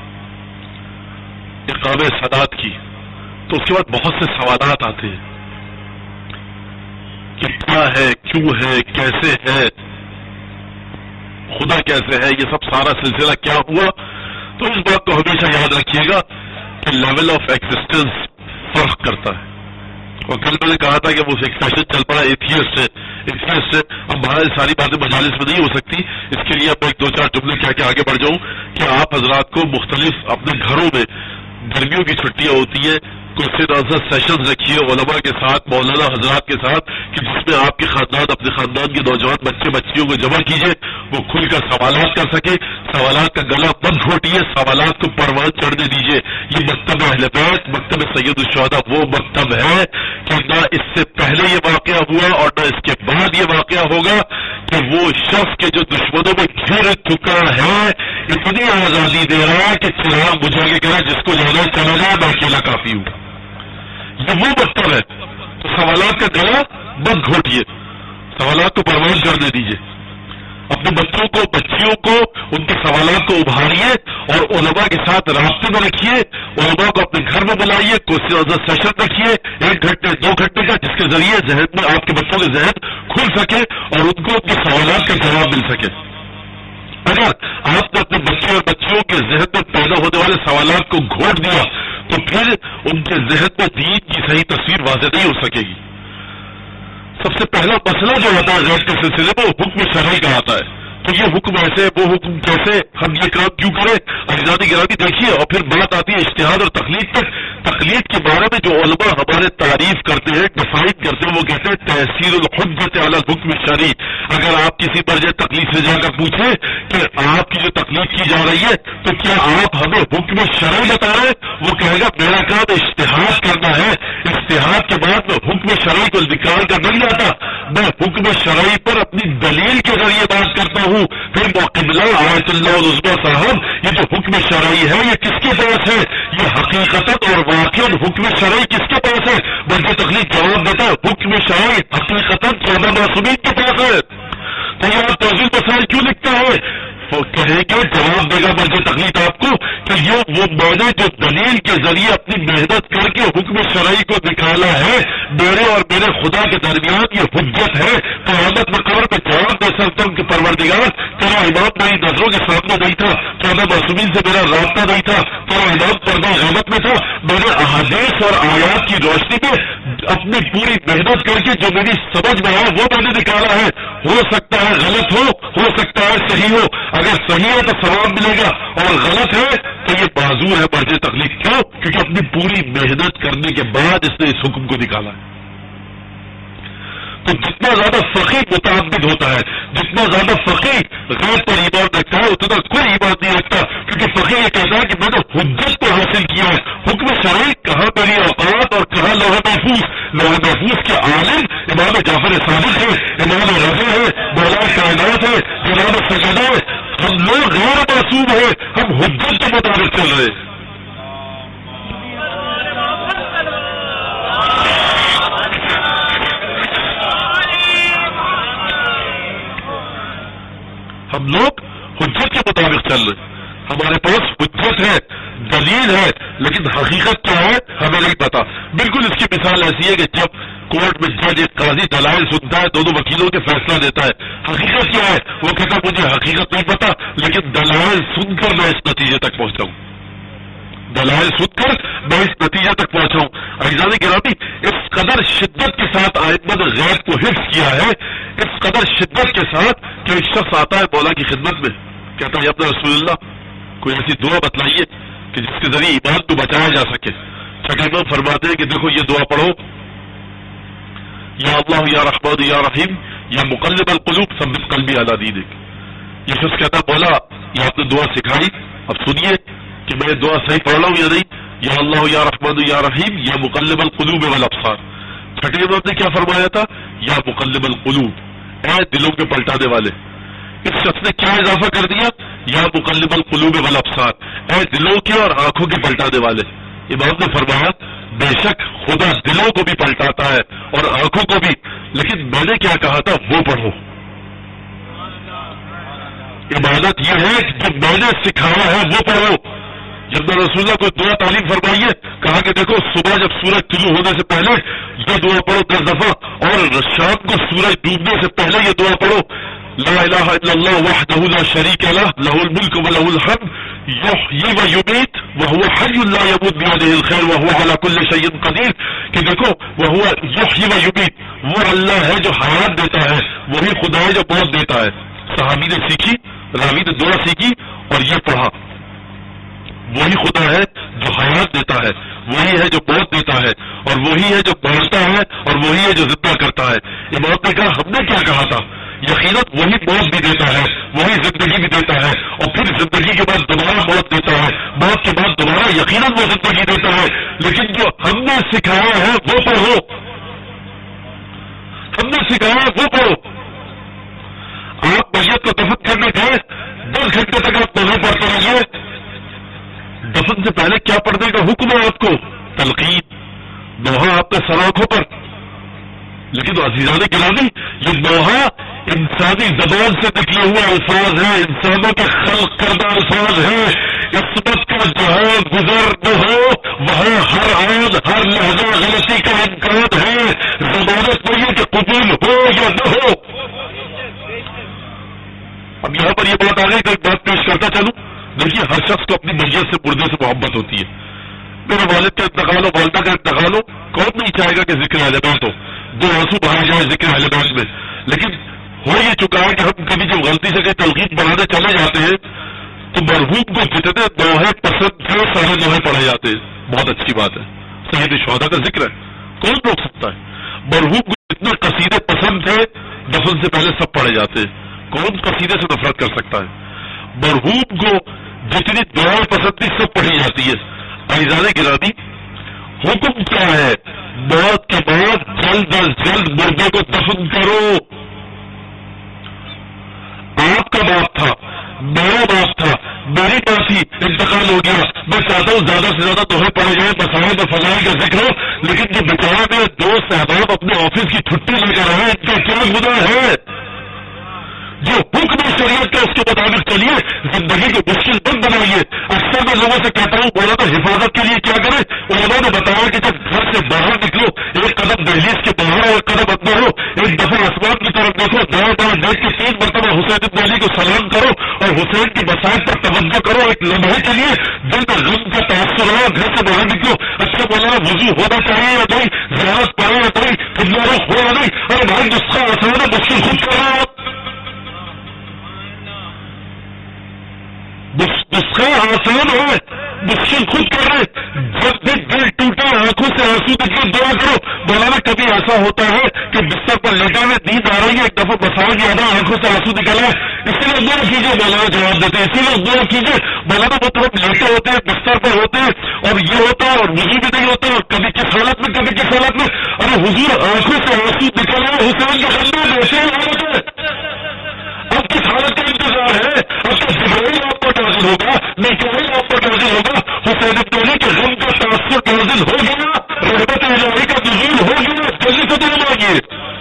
اقامہ صلات کی، تو اس کے بعد بہت سے سوالات آتے ہیں کہ کیا ہے، کیوں ہے، کیسے ہے. خدا کیسے ہے، یہ سب سارا سلسلہ کیا ہوا. تو اس بات کو ہمیشہ یاد رکھیے گا کہ لیول آف ایگزسٹنس فرق کرتا ہے. اور کل میں نے کہا تھا کہ وہ ایک سیشن چل پڑا ایتھیسٹ ہے. اب باہر ساری باتیں مجالس میں نہیں ہو سکتی، اس کے لیے اب ایک دو چار جملے کہہ کے آگے بڑھ جاؤں کہ آپ حضرات کو مختلف اپنے گھروں میں گرمیوں کی چھٹیاں ہوتی ہیں، کوئی نازہ سیشنز رکھیے علماء کے ساتھ، مولانا حضرات کے ساتھ، کہ جس میں آپ کے خاندان اپنے خاندان کے نوجوان بچے بچیوں کو جمع کیجیے، وہ کھل کر سوالات کر سکے، سوالات کا گلا بند گھوٹیے، سوالات کو پروان چڑھنے دیجیے. یہ مکتب اہل بیت، مکتب سید الشہداء وہ مکتب ہے کہ نہ اس سے پہلے یہ واقعہ ہوا اور نہ اس کے بعد یہ واقعہ ہوگا کہ وہ شخص کے جو دشمنوں میں گھر چکا ہے اتنی آزادی دے رہا ہے کہ چراغ بجھا کے کہہ رہا ہے جس کو جانا چلا جائے میں اکیلا کافی ہوں. یہ وہ مکتب ہے. تو سوالات کا گلا بند گھوٹیے، سوالات کو پروان کرنے دیجیے، اپنے بچوں کو بچیوں کو ان کے سوالات کو ابھاریے اور علماء کے ساتھ رابطے میں رکھیے، علماء کو اپنے گھر میں بلائیے، کوئی سیشن رکھیے 1 گھنٹے 2 گھنٹے کا، جس کے ذریعے ذہن میں آپ کے بچوں کے ذہن کھل سکے اور ان کو اپنے سوالات کا جواب مل سکے. اگر آپ نے اپنے بچے اور بچیوں کے ذہن میں پیدا ہونے والے سوالات کو گھوٹ دیا تو پھر ان کے ذہن میں دین کی صحیح تصویر واضح نہیں ہو سکے گی. سب سے پہلا مسئلہ جو آتا ہے غیب کے سلسلے میں وہ حکم شرعی کا آتا ہے. تو یہ حکم ایسے، وہ حکم کیسے، ہم یہ کام کیوں کریں؟ اجدادی گرامی دیکھیے. اور پھر بات آتی ہے اجتہاد اور تقلید تک. تقلید کے بارے میں جو علماء ہمارے تعریف کرتے ہیں، ڈیفائن کرتے ہیں، وہ کہتے ہیں تحصیل الحجت علی الحکم الشرعی. اگر آپ کسی مرجع تقلید سے جا کر پوچھیں کہ آپ کی جو تقلید کی جا رہی ہے تو کیا آپ ہمیں حکم شرعی بتا رہے ہیں، وہ کہے گا میرا کام اجتہاد کرنا ہے. اجتہاد کے بعد میں حکم شرعی کو نکال کر نہیں لاتا، میں حکم شرعی پر اپنی دلیل کے ذریعے بات کرتا ہوں. پھر قبلہ آیت اللہ عظمیٰ صاحب، یہ جو حکم شرعی ہے یہ کس کے پاس ہے؟ یہ حقیقت اور واقعا حکم شرعی کس کے پاس ہے؟ بلکہ تقلید جواب دیتا ہے حکم شرعی حقیقت 14 معصومین کے پاس ہے. تو یہ آپ توضیح مسائل کیوں لکھتا ہے؟ کہیں گے جواب دے گا بلکہ تقلید آپ کو کہ یہ وہ میں نے جو دلیل کے ذریعے اپنی محنت کر کے حکم شرعی کو نکالا ہے، میرے اور میرے خدا کے درمیان یہ حجت ہے. قیامت میں قبر میں جواب دے سکتا ہوں کہ پروردگار تیرا امام میری نظروں کے سامنے نہیں تھا، 14 معصومین سے میرا رابطہ نہیں تھا، تیرا امام پردہ غیبت میں تھا. میں نے احادیث اور آیات کی روشنی میں اپنی پوری محنت کر کے جو میری سمجھ میں آیا وہ میں نے نکالا ہے. ہو سکتا ہے غلط ہو سکتا ہے صحیح ہو. اگر صحیح ہے تو ثواب ملے گا اور غلط ہے تو یہ معذور ہے مرجع تقلید. کیوں؟ کیونکہ اپنی پوری محنت کرنے کے بعد اس نے اس حکم کو نکالا ہے. تو جتنا زیادہ فقیہ متعدد ہوتا ہے، جتنا زیادہ فقیہ غیب پر ایمان رکھتا ہے اتنا کوئی ایمان نہیں رکھتا. کیونکہ فقیہ یہ کہتا ہے کہ میں نے حجت کو حاصل کیا ہے. حکم شرعی کہاں میری اوقات اور کہاں لوح محفوظ. لوح محفوظ کے عالم امام جعفر صادق ہے، امام رضا ہے، مولا کائنات ہے، امام سجدہ ہے. ہم لوگ غیر معصوم ہیں، ہم حجت کے مطابق چل رہے ہیں. ہم لوگ حجت کے مطابق چل رہے ہیں. ہمارے پاس حجت ہے، دلیل ہے، لیکن حقیقت کیا ہے ہمیں نہیں پتا. بالکل اس کی مثال ایسی ہے کہ جب کورٹ میں جج ایک قاضی دلائل سنتا ہے، دونوں وکیلوں کے فیصلہ دیتا ہے. حقیقت کیا ہے؟ وہ کہتا ہے مجھے حقیقت نہیں پتا، لیکن دلائل سن کر میں اس نتیجے تک پہنچا ہوں. دلائل سن کر میں اس نتیجے تک پہنچا ہوں. اعزاز گرامی، اس قدر شدت کے ساتھ ائمہ نے غیب کو حفظ کیا ہے، اس قدر شدت کے ساتھ کہ ایک شخص آتا ہے مولا کی خدمت میں، کہتا ہے اپنا رسول اللہ کوئی ایسی دعا بتلائیے کہ جس کے ذریعے ایمان کو بچایا جا سکے. شکیمہ فرماتے ہیں کہ دیکھو یہ دعا پڑھو، یا اللہ یا رحمان یا رحیم یا مقلب القلوب ثبت قلبی علی دینک. یہ شخص کہتا ہے مولا یہ آپ نے دعا سکھائی، اب سنیے کہ میں دعا صحیح پڑھ رہا ہوں یا نہیں. یا اللہ یا رحمان یا رحیم یا مقلب القلوب والابصار. چھٹے امام نے کیا فرمایا تھا؟ یا مقلب القلوب، اے دلوں کے پلٹانے والے. اس شخص نے کیا اضافہ کر دیا؟ یا مقلب القلوب والابصار، اے دلوں کے اور آنکھوں کے پلٹانے والے. امام نے فرمایا بے شک خدا دلوں کو بھی پلٹاتا ہے اور آنکھوں کو بھی، لیکن میں نے کیا کہا تھا وہ پڑھو. عبادت یہ ہے کہ جو میں نے سکھایا ہے وہ پڑھو. جب میں رسول اللہ کو دعا تعلیم فرمائیے، کہا کہ دیکھو صبح جب سورج طلوع ہونے سے پہلے یہ دعا پڑھو 10 دفعہ، اور شام کو سورج ڈوبنے سے پہلے یہ دعا پڑھو. لا الہ الا اللہ وحدہ لا شریک لہ لہ الملک ولہ الحمد یحیی و یمیت وہو حی لا یموت بیدہ الخیر وہو علی کل شیء قدیر، کہ دیکھو وہو یحیی و یمیت، وہ اللہ ہے جو حیات دیتا ہے، وہی خدا ہے جو موت دیتا ہے۔ صحابی نے سیکھی، راوی نے دعا سیکھی اور یہ پڑھا، وہی خدا ہے جو حیات دیتا ہے، وہی ہے جو موت دیتا ہے، اور وہی ہے جو پہنچتا ہے، اور وہی ہے جو زندہ کرتا ہے۔ امام نے کہا ہم نے کیا کہا تھا؟ یقیناً وہی موت بھی دیتا ہے، وہی زندگی بھی دیتا ہے، اور پھر زندگی کے بعد دوبارہ موت دیتا ہے، موت کے بعد دوبارہ یقیناً وہ زندگی دیتا ہے۔ لیکن جو ہم نے سکھایا ہے وہ پڑھو، ہم نے سکھایا ہے وہ پڑھو۔ آپ میت کو دفن کرنے گئے، 10 گھنٹے تک آپ نماز پڑھتے رہیے، دفن سے پہلے کیا پڑھنے کا حکم ہے آپ کو؟ تلقین، نوحہ آپ کے سراخوں پر۔ لیکن عزیزان گرامی، یہ نوحہ انسانی زبان سے نکلے ہوئے الفاظ ہیں، انسانوں کے خلق کردہ الفاظ ہیں۔ عصمت کا جہاں گزر نہ ہو وہاں ہر آن ہر لہجہ غلطی کا امکان ہے، ضمانت نہیں ہے کہ قبول ہو یا نہ ہو۔ اب یہاں پر یہ بات آ گئی کہ ایک بات پیش کرتا چلوں۔ دیکھیے، ہر شخص کو اپنی میت سے مردے سے محبت ہوتی ہے۔ میرے والد کا انتقال ہو، والدہ کا انتقال ہو، کون نہیں چاہے گا کہ ذکر اہل بیت ہو، دو آنسو بہائے جائے ذکر اہل بیت میں۔ لیکن ہو یہ چکا ہے کہ ہم کبھی جب غلطی سے کہیں تلقین بنانے چلے جاتے ہیں تو مرحوم کو جتنے دوہے پسند تھے سارے دوہے پڑھے جاتے ہیں۔ بہت اچھی بات ہے، سید شہداء کا ذکر ہے، کون روک سکتا ہے؟ مرحوم کو جتنے قصیدے پسند تھے دفن سے پہلے سب پڑھے جاتے ہیں، کون قصیدے سے نفرت کر سکتا ہے؟ مرحوم کو جتنی دعائیں پسند تھی سب پڑھی جاتی ہے۔ عزیزان گرامی، حکم کیا ہے؟ موت کے بعد جلد از جلد مردے کو دفن کرو۔ آپ کا باپ تھا، میرا باپ تھا، میری ماں تھی، انتقال ہو گیا۔ میں چاہتا ہوں زیادہ سے زیادہ دوہے پڑے جائیں، مسائل میں فضائل کا ذکر ہو، لیکن جو بیچارہ میرے دوست احباب اپنے آفس کی چھٹی لے کر رہے ہیں، ان کا کیا گناہ ہے؟ جو حکم شریعت کا اس کے مطابق چلیے، زندگی کو مشکل مت بنائیے۔ اکثر میں لوگوں سے کہتا ہوں بولا تو حفاظت کے لیے کیا کرے؟ علماء نے بتایا کہ جب گھر سے باہر نکلو، ایک قدم دہلیز کے باہر ہو، ایک قدم اندر ہو، ایک دفعہ آسمان کی طرف دیکھو، دائیں بائیں دیکھ کے 3 مرتبہ حسین بن علی کو سلام کرو اور حسین کی مسائل پر توجہ کرو۔ ایک لمحے کے لیے دل میں غم کا تاثر ہو، گھر سے باہر نکلو، اچھا مولانا وضو ہونا چاہیے یا نہیں، زیارت پڑے یا نہیں، قبلہ رخ ہو یا نہیں، ارے بھائی نسخہ آسان ہے، مشکل خود کر رہا ہو۔ نسخہ آسان ہے، مشکل خود کر رہے۔ جب بھی دل ٹوٹے، آنکھوں سے آنسو نکلے، دعا کرو۔ مولانا کبھی ایسا ہوتا ہے کہ بستر پر لیٹے ہوئے نیند آ رہی ہے، ایک دفعہ مسائل یاد آ، آنکھوں سے آنسو نکل آئے، اسی لیے دعا کیجیے، مولانا جواب دیتے ہیں، اسی لیے دعا کیجیے۔ مولانا وہ طرف لیٹے ہوتے ہیں، بستر پر ہوتے ہیں، اور یہ ہوتا ہے اور وضو بھی نہیں ہوتا، اور کبھی کس حالت میں کبھی کس حالت میں، ارے حضور آنکھوں سے آنسو نکل آئے، حسین کے خندے میں ایسے حالت ہے۔ اب کس حالت کا انتظار ہے؟ اب تو جبرائیل آپ پر نازل ہوگا، میکائیل آپ پر نازل ہوگا، حسین بن علی کے غم کا تاثر نازل ہو گیا، رحمت الہی کا نزول ہو گیا، جلدی سے دعا مانگیے۔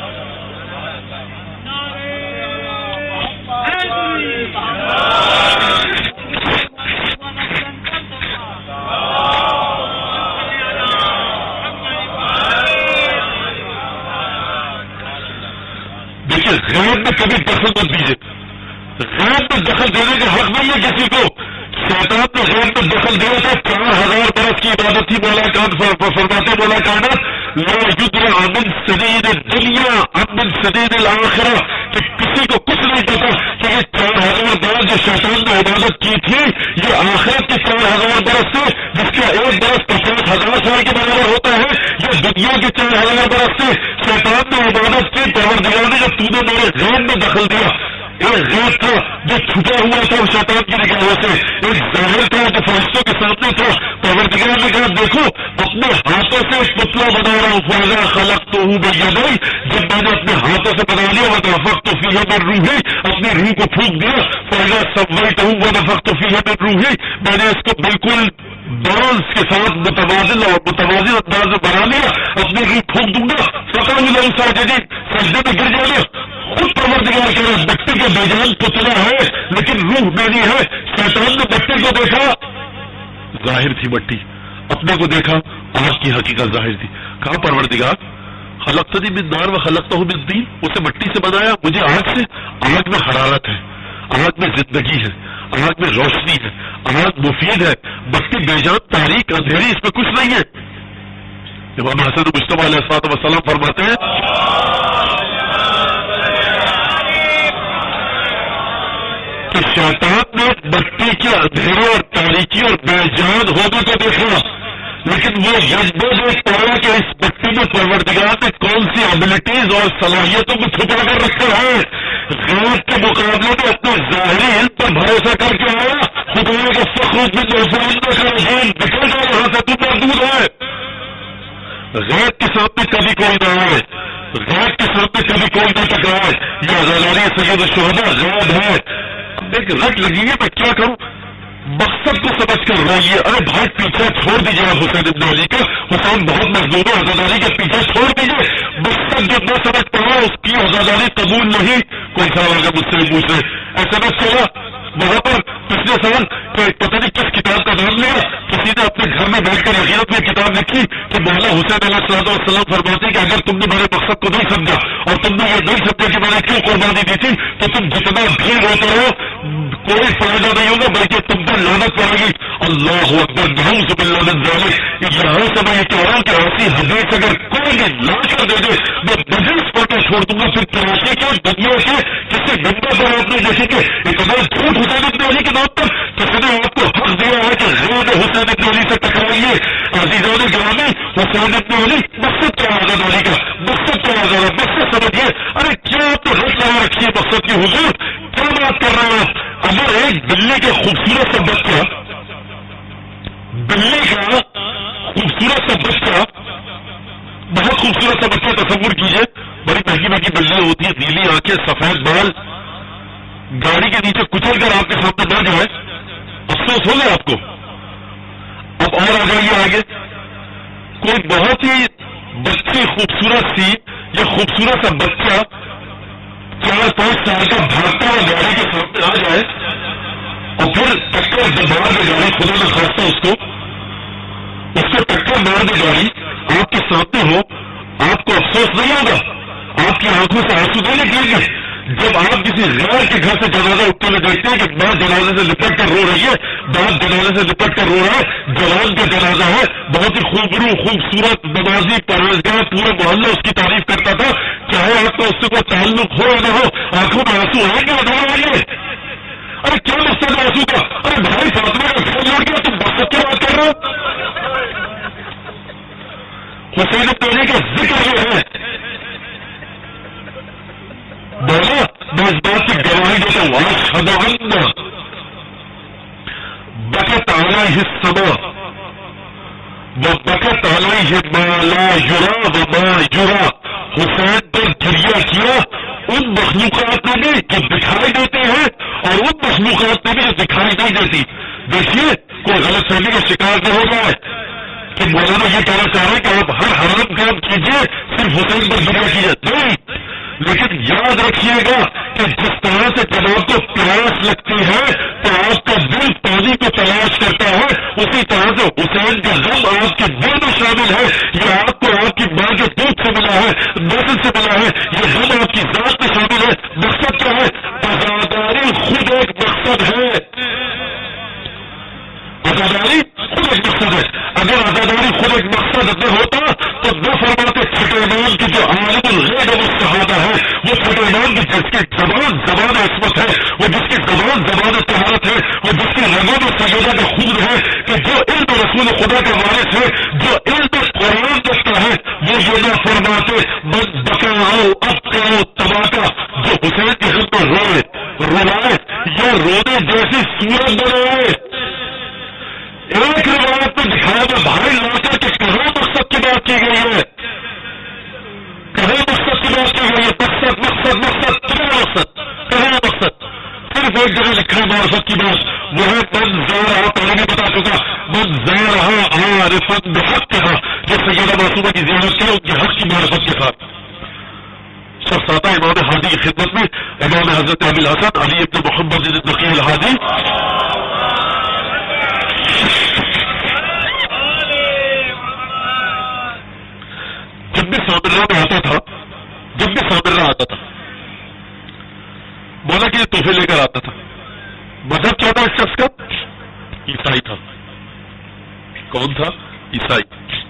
دیکھیے، غیب میں کبھی دخل مت دیجیے، غیب میں دخل دینے کا حق نہیں ہے کسی کو۔ شیطان نے غیب میں دخل دیا تھا، 4000 برس کی عبادت تھی، مولا فرماتے مولا کائنات لا یدرا من سدید الدنیا من سدید الاخرہ، کہ کسی کو کچھ نہیں پتا کہ یہ 4000 برس جو شیطان نے عبادت کی تھی یہ آخرت کے 4000 برس سے، جس کا ایک برس 50,000 سال کے برابر ہوتا ہے، یہ دنیا کے 4000 برس سے شیطان نے عبادت کی۔ پروردگار نے جب تو نے میرے غیب میں دخل دیا، ایک غیب تھا جو چھپا ہوا تھا شیطان کی نگاہوں سے، ایک ظاہر تھا جو فرشتوں کے سامنے تھا۔ پروردگار نے کہا دیکھو اپنے ہاتھوں سے ایک پتلا بنا رہا ہوں، فَإِذَا خَلَقْتُهُ بِيَدَيَّ، جب میں نے اپنے ہاتھوں سے بنا لیا، وَنَفَخْتُ فِيهِ مِن رُوحِي، اپنی روح کو پھونک دیا، فَإِذَا سَوَّيْتُهُ وَنَفَخْتُ فِيهِ مِن رُوحِي، میں نے اس کو بالکل بالانس کے ساتھ متوازن انداز میں بنا لیا، اپنی روح پھونک دوں گا، فَقَعُوا لَهُ سَاجِدِينَ، سجدے میں گر جانا۔ خود پروردگار کہہ رہا بچے کے بیجان پتلا ہے لیکن روح میری ہے۔ شیطان نے بچے کو دیکھا، ظاہر تھی مٹی، اپنے کو دیکھا، آج کی حقیقت ظاہر تھی۔ کہا پروردگار خلقتنی من نار و خلقتہ من طین، اسے مٹی سے بنایا، مجھے آگ سے۔ آگ میں حرارت ہے، آگ میں زندگی ہے، آگ میں روشنی ہے، آگ مفید ہے، بتی بے جان تاریک اندھیری اس میں کچھ نہیں ہے۔ امام حسن مجتبیٰ علیہ الصلوۃ والسلام فرماتے ہیں کہ شیطان نے مٹی کے اندھیرے اور تاریکی اور بے جان ہونے کو دیکھا، لیکن وہ جذبہ جو پایا کہ اس مٹی میں پروردگار نے کون سی ایبلٹیز اور صلاحیتوں کو چھپا کر رکھا ہے، غیب کے مقابلے میں اپنے ظاہری علم پر بھروسہ کر کے آیا، خدا کے فخر میں محفوظ نہ کر جان نکل جائے وہاں سے، تو محدود ہے۔ غیب کے سامنے کبھی کوئی نہ آئے، غیب کے سامنے کبھی کوئی نہ ٹکرائے، یہ عزاداری سید الشہداء غیب ہے۔ اب ایک رٹ لگی ہے میں کیا کروں، مقصد کو سمجھ کر رہیے، ارے بھائی پیچھے چھوڑ دیجیے حسین ابن علی کا، حسین بہت مظلوم ہے، عزاداری کے پیچھے چھوڑ دیجیے، مقصد جو نہ سمجھ پڑا اس کی عزاداری قبول نہیں۔ کوئی سوال اگر مجھ سے پوچھ رہے SMS چلا وہاں پر پچھلے سال کہ پتہ نہیں کس کتاب کا نام لیا، کسی نے اپنے گھر میں بیٹھ کر یقیناً میں کتاب لکھی کہ مولا حسین علیہ السلام فرماتے ہیں کہ اگر تم نے میرے مقصد کو نہیں سمجھا اور تم نے یہ نہیں سمجھا کہ میں نے کیوں قربانی دی تھی تو تم جتنا بھی روتے ہو کوئی فائدہ نہیں ہوگا بلکہ تم پر لعنت پڑے گی۔ اللہ اکبر، نعوذ باللہ من ذالک۔ یہاں سے میں یہ کہہ رہا ہوں کہ ایسی حدیث اگر کوئی بھی لا کر دے دے میں مجلس پڑھ کر چھوڑ دوں گا، پھر کراچی کے دنیا کے کسی گندا پر آپ نے دیکھیں کہ اتنا جھوٹ حسین ابن علی کے نام پر کسی نے آپ کو حق دیا ہے کہ غیر حسین ابن علی سے ٹکرائیے۔ عزیزان گرامی، حسین ابن علی مقصد کیا ہے علی کا، مقصد کیا ہے، مقصد سمجھیے۔ ارے کیا آپ نے رٹ لگا رکھی ہے مقصد کی؟ حضور کیا بات کر رہے ہیں آپ؟ اگر ایک بلی کے خوبصورت سا بچہ، بلی کا خوبصورت سا بچہ، بہت خوبصورت سا بچہ تصور کیجئے، بڑی مہنگی مہنگی بلیاں ہوتی ہیں، نیلی آنکھیں، سفید بال، گاڑی کے نیچے کچل کر آپ کے سامنے نہ جائے، افسوس ہو گیا آپ کو۔ اب اور آ جائیے آگے، کوئی بہت ہی بچی خوبصورت سی یا خوبصورت سا بچہ 4-5 سال کا بھاگتا ہوا گاڑی کے سامنے آ جائے اور پھر ٹکر دبا دے گاڑی، خدا نہ خواستہ اس کو ٹکر مار دے گاڑی آپ کے سامنے ہو، آپ کو افسوس نہیں ہوگا؟ آپ کی آنکھوں سے آنسو نہیں نکلیں گے؟ جب آپ کسی غیر کے گھر سے جنازہ اٹھتے ہوئے دیکھتے ہیں کہ ماں جنازے سے لپٹ کر رو رہی ہے، باپ جنازے سے لپٹ کر رو رہا ہے، جوان کا جنازہ ہے، بہت ہی خوبصورت نمازی پرہیزگار، پورے محلہ اس کی تعریف کرتا تھا، چاہے آپ کا اس سے کوئی تعلق ہو یا نہ ہو، آنکھوں میں آنسو آئیں گے بتانے والے؟ ارے کیا مقصد ہے آنسو کا؟ ارے بھائی فاطمہ کا گھر لوٹ گیا، تم مقصد کی بات کر رہے ہو؟ حسین ابن علی کا ذکر یہ ہے، بولا میں اس بات کی گواہی دیتا ہوں، اشہد ان بکت علیہ السماء وبکت علیہ ما لا یرا وما یرا، حسین پر گریہ کیا ان مخلوقات نے بھی جو دکھائی دیتی ہیں اور ان مخلوقات نے بھی جو دکھائی نہیں دیتی۔ دیکھیے کوئی غلط فہمی کا شکار نہ ہو جائے کہ مولانا یہ کہنا چاہ رہے ہیں کہ آپ ہر حرام کام کیجیے صرف حسین پر گریہ کیجیے، نہیں، لیکن یاد رکھیے گا کہ جس طرح سے جب آپ کو پیاس لگتی ہے تو آپ کا دل پانی کو تلاش کرتا ہے، اسی طرح سے حسین کا غم آپ کے دل میں شامل ہے، یہ آپ کو آپ کی ماں کے دودھ سے ملا ہے، نسل سے ملا ہے، یہ غم آپ کی ذات میں شامل ہے۔ مقصد کیا ہے؟ عزاداری خود ایک مقصد ہے، عزاداری خود ایک مقصد ہے۔ اگر عزاداری خود ایک مقصد نہ ہوتا تو نہ فرماتے چھٹے امام کی جو عالم الغیب والشہادہ ہے، وہ چھٹے امام کی جس کی زبان عصمت ہے، وہ جس کی زبان طہارت ہے، وہ جس کی رگوں میں سیدہ کا خون ہے، کہ جو علم رسول خدا کا وارث ہے، جو علم قرآن رکھتا ہے، وہ یہ نہ فرماتے من بکاؤ ابکاؤ تباکا، جو حسین کی حد میں روائے یا رونے جیسی صورت بنائے۔ ایک روایت میں دکھایا میں بھائی لاتا کہ کہاں مقصد کی بات کی گئی ہے، کہاں مقصد کی بات کی گئی ہے، مقصد مقصد مقصد کیا مقصد، کہاں مقصد؟ صرف ایک جگہ لکھا ہے معرفت کی بات، وہ ہے من زارہا، پہلے بھی بتا چکا، من زارہا عارفا بحقہا، جو سیدہ معصومہ کی زیارت کرے ان کے حق کی معرفت کے ساتھ۔ شخص آتا ہے امام ہادی کی خدمت میں، امام حضرت ابی الحسن علی ابن محمد النقی الہادی، بھی سامرہ میں آتا تھا، مولا کے لیے تحفے لے کر آتا تھا. مذہب کیا تھا اس شخص کا؟ عیسائی تھا. کون تھا؟ عیسائی.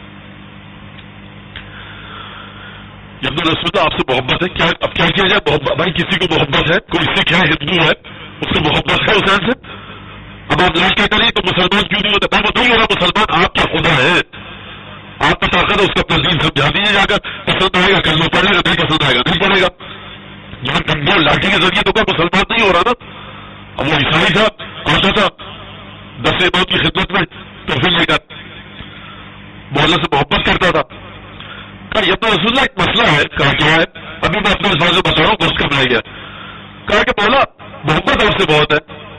جب رسول آپ سے محبت ہے، کیا اب کیا کیا جائے؟ بھائی کسی کو محبت ہے، کوئی سکھ ہے، ہندو ہے، اس کو محبت ہے حسین سے. اب آپ لاش کہتے نہیں تو مسلمان کیوں نہیں ہوتا؟ میں وہ نہیں ہو رہا مسلمان، آپ کا خدا ہے، آپ کا طاقت ہے، اس کا تنظیم سمجھا دیجیے جا کر. پسند آئے گا کلمہ پڑھے گا، نہیں پسند آئے گا نہیں پڑھے گا. یہاں ڈنڈے لاٹھی کے ذریعے تو کوئی مسلمان نہیں ہو رہا نا. اب وہ عیسائی تھا، آتا تھا 10 امام کی خدمت میں تو پھر لے کر مولا سے محبت کرتا تھا. کہا یہ تو رسول اللہ ایک مسئلہ ہے. کہا کیا ہے؟ ابھی میں اپنے الفاظ میں بتا رہا ہوں، گوشت کم رہ گیا. کہا کہ مولا محبت آپ سے بہت ہے،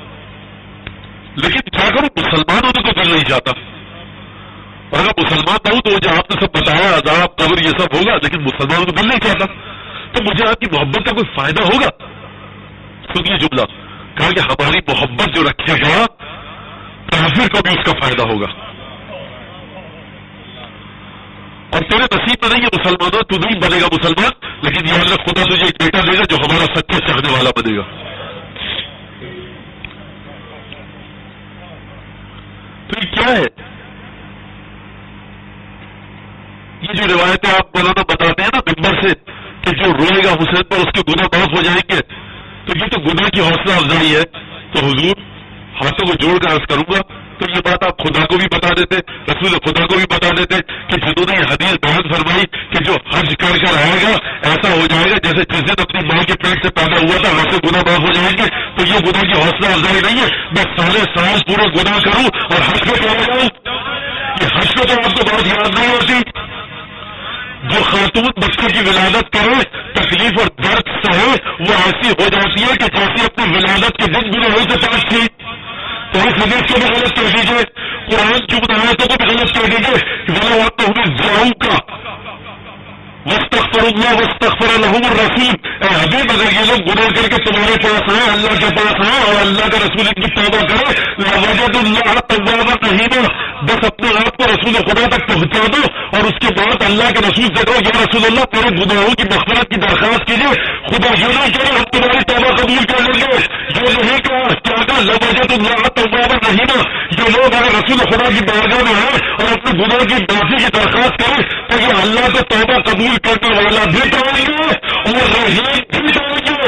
لیکن کیا کروں مسلمان ہونے کو دل نہیں چاہتا. اور اگر مسلمان نہ ہوں تو جو آپ نے سب بتایا عذاب قبر یہ سب ہوگا، لیکن مسلمان کو دل نہیں چاہتا. تو مجھے آپ کی محبت کا کوئی فائدہ ہوگا؟ سنیے جملہ. کہا کہ ہماری محبت جو رکھے گا کافر کو بھی اس کا فائدہ ہوگا. اور تیرے نصیب میں نہیں ہے مسلمانوں، تو نہیں بنے گا مسلمان، لیکن یہ اللہ خدا تجھے ایک بیٹا دے گا جو ہمارا سچا چاہنے والا بنے گا. تو یہ کیا ہے؟ یہ جو روایتیں آپ مولانا بتاتے ہیں نا ممبر سے کہ جو روئے گا حسین پر اس کے گناہ معاف ہو جائیں گے، تو یہ تو گناہ کی حوصلہ افزائی ہے. تو حضور ہاتھوں کو جوڑ کر عرض کروں گا تو یہ بات آپ خدا کو بھی بتا دیتے، رسول خدا کو بھی بتا دیتے کہ جنہوں نے یہ حدیث بیان فرمائی کہ جو حج کر کر آئے گا ایسا ہو جائے گا جیسے جس دن اپنی ماں کے پیٹ سے پیدا ہوا تھا ویسے گناہ معاف ہو جائیں گے. تو یہ گناہ کی حوصلہ افزائی نہیں ہے میں سارے سال پورے گناہ کروں اور حج کو کیا جاؤں. یہ حج کو تو آپ کو بہت یاد نہیں ہوتی. جو خاتون بچے کی ولادت کرے تکلیف اور درد سہے وہ ایسی ہو جاتی ہے کہ جیسے اپنی ولادت کے دن گناہوں سے پاک تھی. تو اس حدیث کو بھی غلط کر دیجیے، قرآن کی آیتوں کو بھی غلط کر دیجیے. وہ آپ ہمیں ضرور کا واستغفر اللہ واستغفر لهم الرسول. اے حبیب اگر یہ لوگ گناہ کر کے تمہارے پاس آئے، اللہ کے پاس آئے اور اللہ کا رسول ان کی توبہ کرے لوجد اللہ توابا رحیما، بس اپنے آپ کو رسول خدا تک پہنچا دو اور اس کے بعد اللہ کے رسول سے کہو یا رسول اللہ تیرے گناہوں کی مغفرت کی درخواست کیجیے. خدا یہ نہیں کرے ہم تمہاری توبہ قبول کر لیں گے. یہ نہیں کہا لوجد اللہ توابا رحیما. جو لوگ اگر رسول خدا کی بارگاہ میں آئے اور اپنے گناہ کی معافی کی درخواست کرے تو یہ اللہ کو توبہ قبول کرنے والا بھی کہیں گے اور رحیم بھی کہیں گے.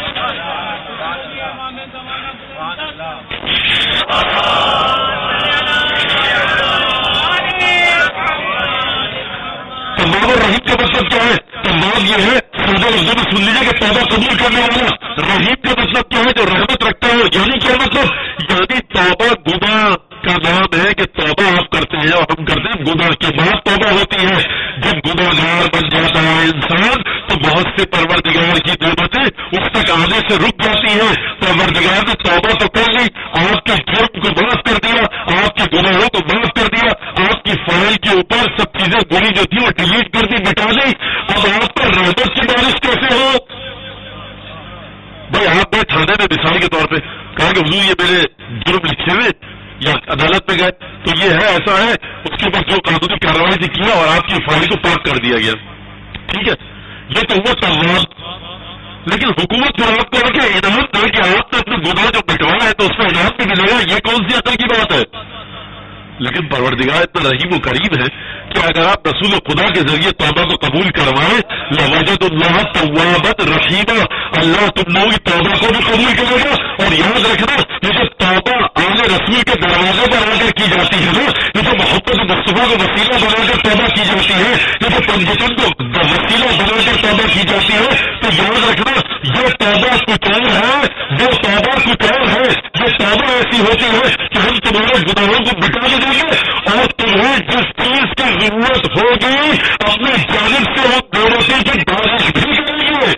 تمام رحیم کا مطلب کیا ہے؟ تمام یہ ہے سادہ لفظوں میں سن لیجیے کہ توبہ قبول کرنے والا. رحیم کا مطلب کیا ہے؟ جو رحمت رکھتا ہے. یعنی کیا مطلب؟ یعنی توبہ گناہ کا نام ہے کہ توبہ آپ کرتے ہیں اور ہم کرتے ہیں گناہ کے بعد توبہ ہوتی ہے. جب گناہگار بن جاتا ہے انسان تو بہت سے پروردگار کی نعمتیں اس تک آنے سے رک جاتی ہیں. پروردگار نے توبہ تو کر لی، آپ کے جرم کو معاف کر دیا، آپ کے گناہوں کو معاف کر دیا، آپ کی فائل کے اوپر سب چیزیں بری جو تھی وہ ڈیلیٹ کر دی، مٹا دی. اب آپ پر رحمت کی بارش کیسے ہو؟ بھائی آپ نے تھانے میں مثال کے طور پہ کہا کہ حضور یہ میرے جرم لکھے ہوئے یا عدالت میں گئے تو یہ ہے ایسا ہے، اس کے بعد جو قانونی کارروائی سے کیا اور آپ کی فائل کو پاک کر دیا گیا. ٹھیک ہے، یہ تو ہوا تواب. لیکن حکومت جو آپ کو رکھے انعام دے کہ آپ نے اپنے گناہ جو مٹوایا ہے تو اس میں انعام بھی ملے گا، یہ کون سی عقل کی بات ہے؟ لیکن پروردگار اتنا رحیم و کریم ہے کہ اگر آپ رسول خدا کے ذریعے توبہ کو قبول کروائیں لوجد اللہ توابا رحیما، اللہ تم لوگوں کی توبہ کو بھی قبول کرے گا. اور یاد رکھنا یہ جو توبہ آل رسول کے دروازے پر آ کر کی جاتی ہے نا، یہ جو محبت مصطفیٰ کو وسیلہ بنا کر توبہ کی جاتی ہے، یہ جو پنجتن کو وسیلہ بنا کر توبہ کی جاتی ہے، تو یاد رکھنا یہ توبہ کچھ اور ہے، وہ توبہ کچھ اور ہے. یہ توبہ ایسی ہوتی ہے کہ ہم تمہارے گناہوں کو مٹا دیں گے اور تمہیں جس چیز کی ضرورت ہوگی اپنی جانب سے وہ دولتی کی بارش بھی کریں گے.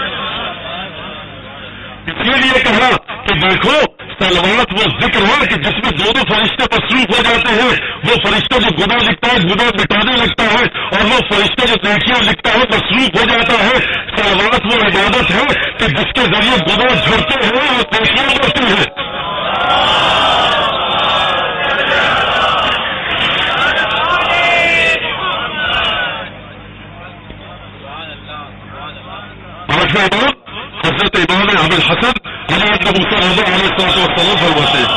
اسی لیے کہا کہ دیکھو سلوات وہ ذکر ہے کہ جس میں دونوں فرشتے مصروف ہو جاتے ہیں. وہ فرشتہ جو گناہ لکھتا ہے گناہ مٹانے لگتا ہے اور وہ فرشتہ جو نیکیاں لکھتا ہے مصروف ہو جاتا ہے. سلوات وہ عبادت ہے کہ جس کے ذریعے گناہ جھڑتے ہیں اور نیکیاں بڑھتی ہیں. آٹھواں امام حضرت امام ابو الحسن علی بن موسیٰ رضا علیہ السلام فرماتے ہیں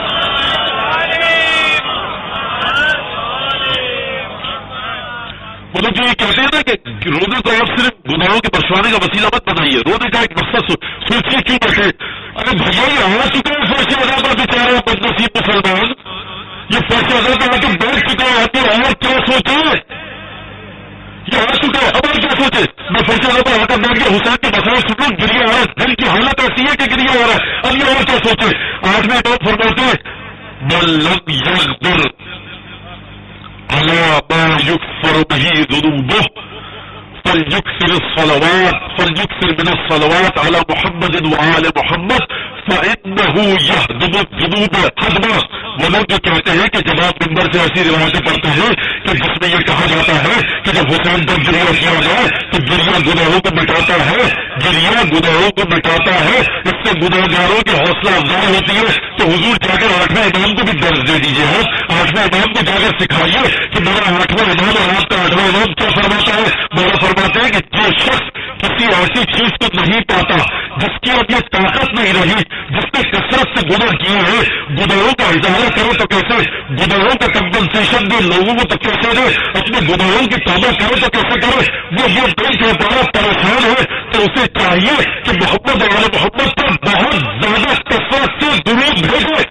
مطلب جو یہ کہتے ہیں نا کہ روزے کو آپ صرف گناہوں کے بخشوانے کا وسیلہ مت بنائیے، روزے کا ایک مقصد سوچیے کیوں بیٹھے. ارے بھیا یہ آ چکا ہے فرش ادا پر بیچارہ بدنصیب مسلمان، یہ فرش ادا پر آ کے بیٹھ چکا ہے، آپ اور کیا سوچے؟ یہ آ چکا ہے اب اور کیا سوچے؟ میں فرش ادا پر آ کر بیٹھ گیا، حسین کے مسائل سنوں، گریا آ رہا ہے، دل کی حالت ایسی ہے کہ گریا آ رہا ہے، اب یہ اور کیا سوچے؟ آٹھویں امام فرماتے ہیں من لم یغفر على ما يكفر به ذنوبه فليكثر من الصلوات على محمد وآل محمد فإنه يهدم الذنوب هدما. وہ لوگ جو کہتے ہیں کہ جب آپ منبر سے ایسی روایتیں پڑھتے ہیں کہ جس میں یہ کہا جاتا ہے کہ جب حسین پر گریا کیا جائے تو گریا گناہوں کو مٹاتا ہے، گریا گناہوں کو مٹاتا ہے، اس سے گناہگاروں کی حوصلہ افزائی ہوتی ہے. تو حضور جا کر آٹھویں امام کو بھی درج دے دیجیے، آپ آٹھویں امام کو جا کر سکھائیے کہ میرا آٹھواں امام اور آپ کا آٹھواں امام کیا فرماتا ہے. میرا فرماتا ہے کہ جو شخص کسی ایسی چیز کو نہیں پاتا جس کی اب یہ طاقت نہیں رہی، جس نے کثرت سے گناہ کیے ہیں، گناہوں کا اظہار کرے تو کیسے، گناہوں کا کمپنسیشن دے لوگوں کو تو کیسے دے، اپنے گناہوں کی توبہ کرے تو کیسے کرے. وہ یہ دل سے بڑا پریشان ہے تو اسے چاہیے کہ محمد اور محمد پر بہت زیادہ کثرت سے درود بھیجے.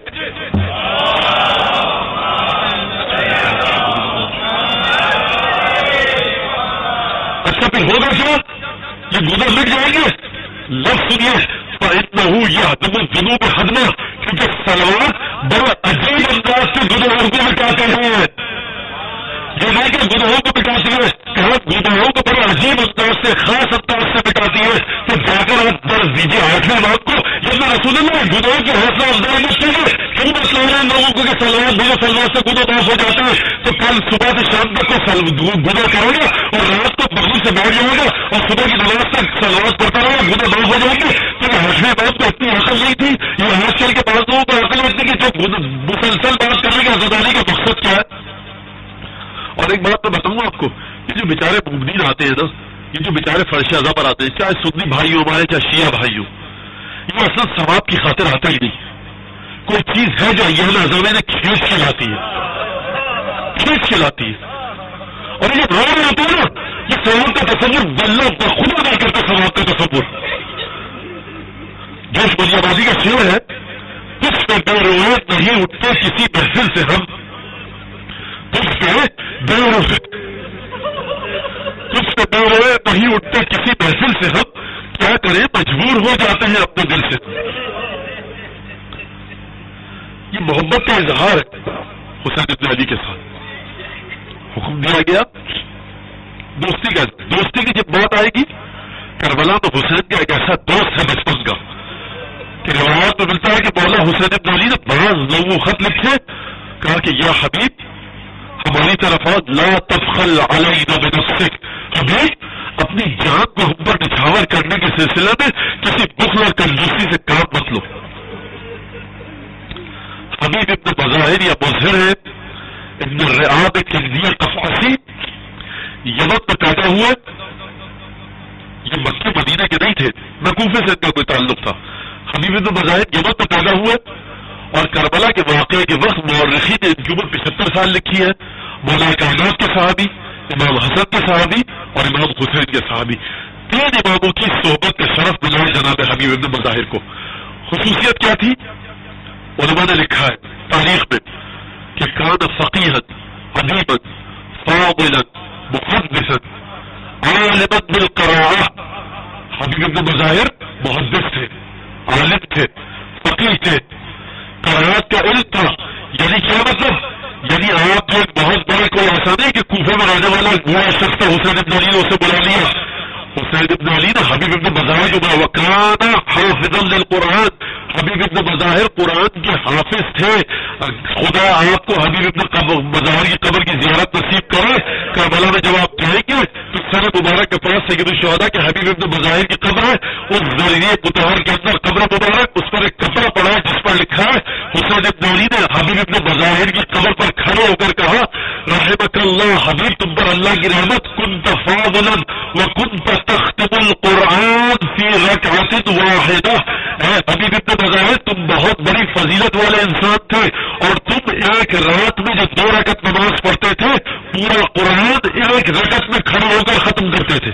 اچھا پھر ہوگا کیا؟ یہ گناہ مٹ جائیں گے. لفظ سنیے فإنه يهدم الذنوب هدما، کیونکہ صلوات بڑا عجیب انداز سے گناہوں کو مٹاتے ہیں. یہ نہیں کہ گناہوں کو مٹاتی ہے، کہ گناہوں کو بڑے عجیب انداز سے خاص انداز سے مٹاتی ہے. تو جا کر آپ درج دیجیے آٹھویں امام کو، جب میں رسول اللہ گناہوں کی حوصلہ افزائی مت کیجیے. کیوں بتلا رہے ہیں لوگوں کو کہ صلوات بھیجو، صلوات سے گناہ معاف ہو جاتا ہے. تو کل صبح سے شام تک کو گناہ کرے گا اور رات کو بخود سے بیٹھ جائے گا اور صبح کی نماز تک صلوات پڑھتا رہے گا، گناہ معاف ہو جائیں گے. تو آٹھویں امام کو اتنی عقل نہیں تھی. یہ آج کل کے بعض لوگوں کو عقل ہوتی کہ جو مسلسل بات کرنے کا زدانی کا مقصد کیا ہے. اور ایک بات میں بتاؤں آپ کو، یہ جو بیچارے مبدین آتے ہیں نا، یہ جو بیچارے فرش اعضا پر آتے ہیں، چاہے سنی بھائی ہو ہمارے چاہے شیعہ بھائی ہو، یہ اصل ثواب کی خاطر آتا ہی نہیں. کوئی چیز ہے جو ایام اعظم نے کھینچ کے لاتی ہے، کھینچ کے لاتی ہے. اور یہ رو رہے ہوتے ہیں نا، یہ ثواب کا تصور اللہ بخدا نہیں کرتا. ثواب کا تصور جو اس بنی آبادی کا شعر ہے، اس پہ بے روایت نہیں اٹھتے کسی محفل سے ہم، اس پہ بے روایت نہیں اٹھتے کسی محفل سے ہم، کیا کریں مجبور ہو جاتے ہیں اپنے دل سے. یہ محبت کا اظہار ہے حسین ابن علی کے ساتھ. حکم دیا گیا دوستی کا، دوستی کی جب بات آئے گی کربلا تو حسین کا ایک ایسا دوست ہے بچپن کا کہ روایات میں ملتا ہے کہ مولا حسین ابن علی نے بعض لوگوں خط لکھے، کہا کہ یا حبیب ہماری طرف لا تبخل علینا بنفسک، حبیب اپنی جان کو ہم پر نچھاور کرنے کے سلسلے میں کسی بخل اور کنجوسی سے کام مت لو. حبیب ابن بظاہر یا مظہر ہے ابن الرعاب کندیہ قفقاسی، یمن میں پیدا ہوئے. یہ مکہ مدینہ کے نہیں تھے، نہ کوفے سے ان کا کوئی تعلق تھا. حبیب ابن بظاہر یمن میں پیدا ہوئے اور کربلا کے واقعے کے وقت مورخین نے ان کی عمر 75 سال لکھی ہے. مولا کائنات کے صحابی، امام حسن کے صحابی اور امام حسین کے صحابی، تین اماموں کی صحبت کے شرف ملا جناب حبیب ابن بظاہر کو. خصوصیت کیا تھی؟ علماء نے لکھا ہے تاریخ میں کہ کان فقیہا ادیبا فاضلا محدثا عالما بالقراءہ. حبیب ابن بظاہر محدث تھے، عالم تھے، فقیہ تھے، قراءت کا علم تھا. یعنی کیا مطلب؟ یعنی آپ جو بہت بڑے کوئی ایسا نہیں کہ کوفے میں رہنے والا بوڑھا شخص تھا حسین ابن علی نے اسے بلا لیا. حسین ابن علی نے حبیب ابن بظاہر جو وکانا حافظا للقرآن، حبیب ابن بظاہر قرآن کے حافظ تھے. خدا آپ کو حبیب ابن بظاہر کی قبر کی زیارت نصیب کرے. کربلا میں جب آپ جائیں گے تو سر مبارک کے پاس سید الشہداء کے حبیب ابن بظاہر کی قبر ہے. اس ذریعے مطہر کے اندر قبر مبارک، اس پر ایک کپڑا پڑا ہے جس پر لکھا ہے حسین ابن علی نے حبیب ابن بظاہر کی قبر پر کھڑے ہو کر کہا رحمک اللہ، حبیب تم پر اللہ کی رحمت، کنت فاضلا وکنت تختم القرآن فی رکعۃ واحدہ. حبیب ابن بظاہر تم بہت بڑی فضیلت والے انسان تھے اور تم ایک رات میں جو 2 رکعت نماز پڑھتے تھے پورا قرآن ایک رکعت میں کھڑا ہو کر ختم کرتے تھے.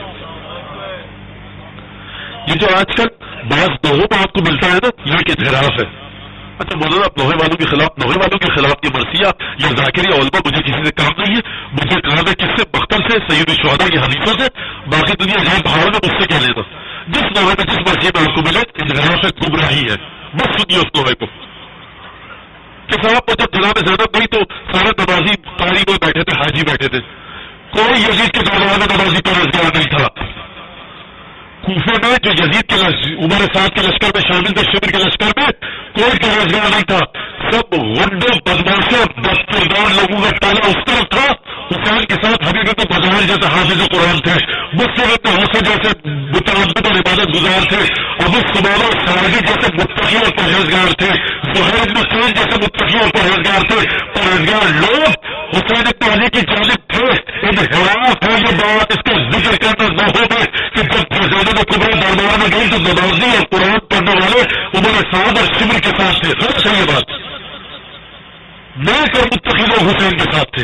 یہ جو آج کل بعض لوگوں میں آپ کو ملتا ہے نا یہ ایک انحراف ہے. اچھا مولانا آپ نوحے والوں کے خلاف کی مرثیہ یا ذاکر یا علماء مجھے کسی سے کام نہیں ہے. مجھے کام ہے کس سے؟ بختر سے، سید الشہداء کے حنیفہ سے. باقی دنیا جہاں بہار میں مجھ سے کیا لیتا. جس نوحے میں جس مرثیے میں آپ کو ملے انحراف ہے، گمراہی ہے. بس سنیے اس نوحے کو کہ صاحب جب جناب زینب نہیں تو سارے نمازی قاری میں بیٹھے تھے، حاجی بیٹھے تھے. کوئی یزید کے دربار میں نمازی پرہیزگار نہیں تھا. کوفے میں جو یزید کے عمر سعد کے لشکر میں شامل تھے، شمر کے لشکر میں کوئی پرہیزگار نہیں تھا. سب غنڈوں بدماشوں دستردار لوگوں کا ٹالا اس طرف تھا. حسین کے ساتھ حبیب ابن بظاہر جیسے حافظ قرآن تھے، مسلم ابن حسن جیسے متعبد اور عبادت گزار تھے، ابو ثمامہ ساعدی جیسے متقی اور پرہیزگار تھے، زہیر ابن خالد جیسے متقی اور پرہیزگار تھے. پرہیزگار لوگ حسین ابن علی کی جانب تھے. انحراف ہے یہ بات، اس کا ذکر کرنا نہ ہو میں کہ جب زینب کبریٰ دربار میں گئی تو نمازی اور قرآن پڑھنے والے عمر سعد اور شمر کے ساتھ تھے. غلط ہے یہ بات. نیک اور متقی لوگ حسین کے ساتھ تھے،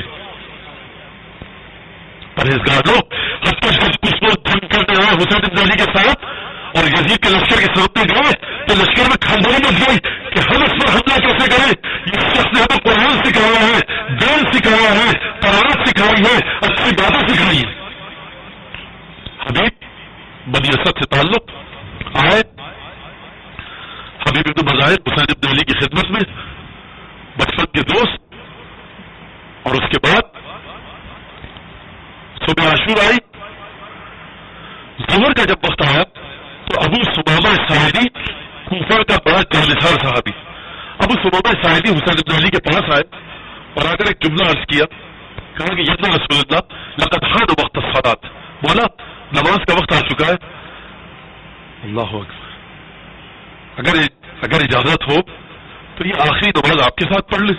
پرہیزگار لوگ. حتیٰ جب کچھ لوگ جنگ کرنے آئے حسین ابن علی کے ساتھ اور یزید کے لشکر کے سامنے گئے تو لشکر میں کھلبلی مچ گئی کہ ہم اس پر حملہ کیسے کریں. یہ شخص نے ہمیں قرآن سکھایا ہے، دین سکھایا ہے، قرآن سکھائی ہے، اچھی باتیں سکھائی ہے. حبیب بنی اسد سے تعلق آئے. حبیب ابن بظاہر حسین ابن علی کی خدمت میں بچپن کے دوست. اور اس کے بعد صبح عاشور آئی. ظہر کا جب وقت آیا تو ابو ثمامہ ساعدی کوفہ کا بڑا جانثار صحابی ابو ثمامہ ساعدی حسین ابن علی کے پاس آئے اور آ کر ایک جملہ عرض کیا. کہا کہ یا رسول اللہ لقد حان وقت الصلاۃ. مولا نماز کا وقت آ چکا ہے. اللہ اکبر. اگر اجازت ہو تو یہ آخری نماز آپ کے ساتھ پڑھ لیں.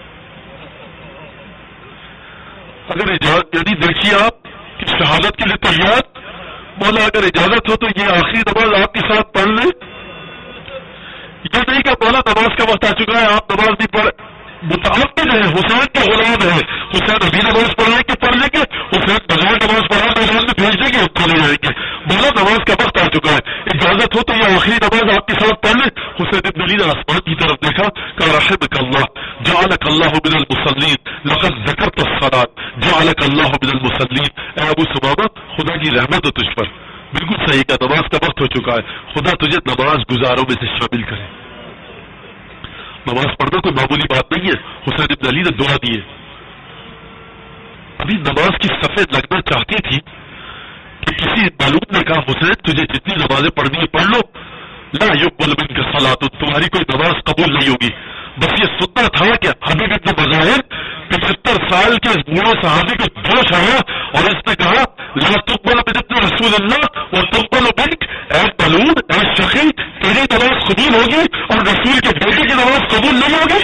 اگر اجازت یعنی دیکھیے آپ کہ شہادت کے لیے تیار. مولا اگر اجازت ہو تو یہ آخری نماز آپ کے ساتھ پڑھ لیں. یہ نہیں کہ مولا نماز کا وقت آ چکا ہے آپ نماز نہیں پڑھ. متعلق ہے، حسین کے غلام ہے. حسین ابھی نماز پڑھائیں گے پڑھ لیں گے، حسین بغیر نماز پڑھا میدان میں بھیج دیں گے ہم پڑھے جائیں گے. مولا نماز کا وقت آ چکا ہے، اجازت ہو تو یہ آخری نماز آپ کے ساتھ پڑھ لیں. حسین ابن علی نے آسمان کی طرف دیکھا کہ رحمک اللہ جعلک اللہ من المصلین لقد ذکرت الصلاۃ جعلک اللہ من المصلین. اے ابو ثمامہ خدا کی رحمت ہو تجھ پر. بالکل صحیح کا نماز کا وقت ہو چکا ہے، خدا تجھے نماز گزاروں میں سے شامل کرے. نماز پڑھنا کوئی معمولی بات نہیں ہے. حسین ابن علی نے دعا دی ہے. ابھی نماز کی صفیں لگنا چاہتی تھی کہ کسی معلوم نے کہا حسین تجھے جتنی نمازیں پڑھنی ہے پڑھ لو، لا یقبل منک الصلاۃ، تمہاری کوئی نماز قبول نہیں ہوگی. بس یہ سننا تھا کہ حبیب ابن بظاہر 75 سال کے بوڑھے صحابی کو جوش آیا اور اس نے کہا لا تقبل من ابن رسول اللہ وتقبل منک. اے ملعون، اے شقی، تیری نماز قبول ہوگی اور رسول کے بیٹے کی نماز قبول نہیں ہوگی.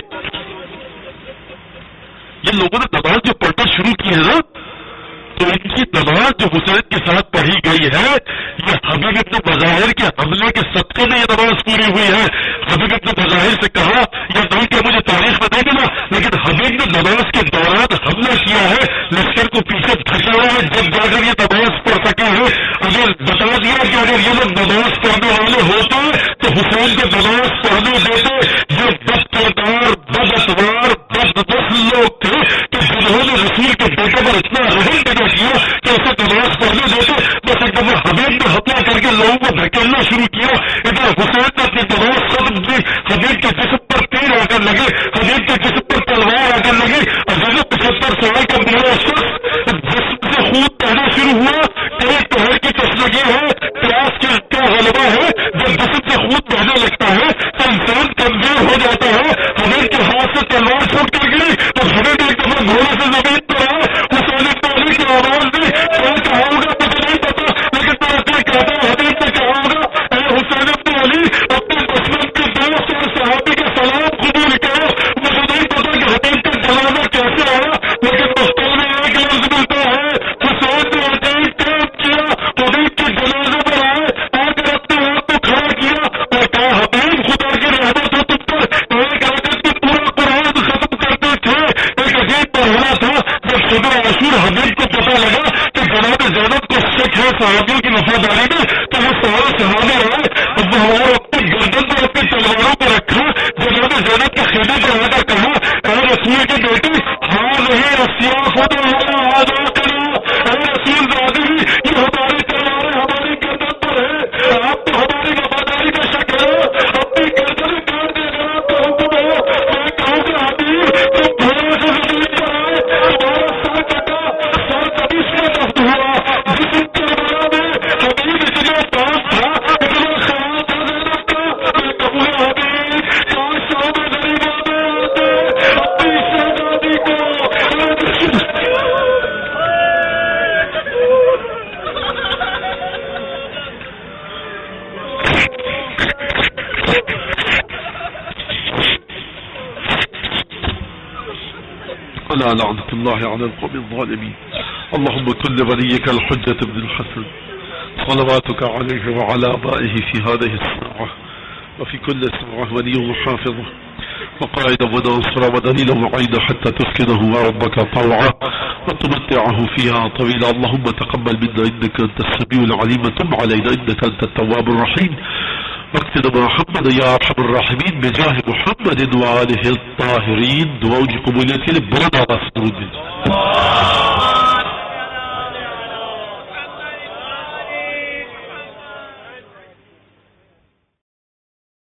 یہ لوگوں نے نماز جو پڑھنا شروع کی ہے نا تو ان کی نماز جو حسین کے ساتھ پڑھی گئی ہے یہ حبیب ابن بظاہر کے حملے کے صدقے میں یہ نماز پوری ہوئی ہے. حبیب ابن بظاہر سے کہا یہ نہیں کہ مجھے تاریخ میں نہیں ملا، لیکن حبیب نے نماز کے دوران حملہ کیا ہے، لشکر کو پیچھے دھکیلا ہے، جب جا کر یہ نماز پڑھ سکے ہیں. اگر بتا دیا کہ اگر یہ لوگ نماز پڑھنے والے ہوتے تو حسین کو نماز پڑھنے دیتے. یہ بد کردار، بد اتوار، بد نسل لوگ تھے کہ جنہوں نے رسول کے بیٹے پر اتنا رحم پیدا کیا کہ اسے نماز پڑھنے دیتے. بس ایک دفعہ حبیب نے حملہ کر کے لوگوں کو دھکیلنا شروع کیا. ادھر حسین نے اپنی نماز ختم کی، حبیب کے جسم پر تیر آ کر لگے، حبیب کے جسم پر تلوار آ کر لگی. اگر 75 سال کا بوڑھا شخص جسم سے خون بہنا شروع ہوا کہ ایک پہر کی تشنگی ہے، پیاس کا غلبہ ہے. جب جسم سے خون بہنے لگتا ہے تو انسان کمزور ہو جاتا ہے. حبیب کے ہاتھ سے تلوار چھوٹ کر گئی تو حبیب ایک دفعہ گھوڑے سے زمین پر آیا. حسین ابن علی کی آواز دی، کیا کہا ہوگا مجھے نہیں پتا، لیکن میں اپنے کہتا ہوں حبیب نے کہا ہوگا اے کی وفاداری میں تو وہ سارے صحابہ رہے اور اپنی گردن پر اپنی تلواروں کو رکھا. جناب زینب کے خیمے پر آ کر کہا اے رسول کی بیٹی ہاں نہیں رسیا خود آدھا کرو. اے رسول زادی یہ ہماری تلواریں ہماری گردن پر ہے. آپ تو ہماری وفاداری کا شک ہے اپنی گردن کاٹ دے اگر آپ کا حکم ہو. میں کہوں گا حبیب تم تھوڑے سے زمین پر آئے ہمارا سر کٹا سر کبھی سے نفت ہوا جسم کے بارے میں حبیب اتنا پاس تھا اتنا خیال تھا زینب کا. میں کہوں گا حبیب کاش شام غریبہ میں آتے اپنی شہزادی کو لا لعنة الله على القوم الظالمين. اللهم كن لوليك الحجة بن الحسن صلواتك عليه وعلى آبائه في هذه الساعة وفي كل ساعة ولي وحافظه وقائدا وناصرا ودليلا وعينا حتى تسكنه وربك طوعا وتمتعه فيها طويلا. اللهم تقبل منا إنك أنت السميع العليم وتب علينا إنك أنت التواب الرحيم. واقتنا محمد يا أرحم الراحمين بجاه محمد وآله الطاهرين. دعاء قبولية لبرنا رسول الله.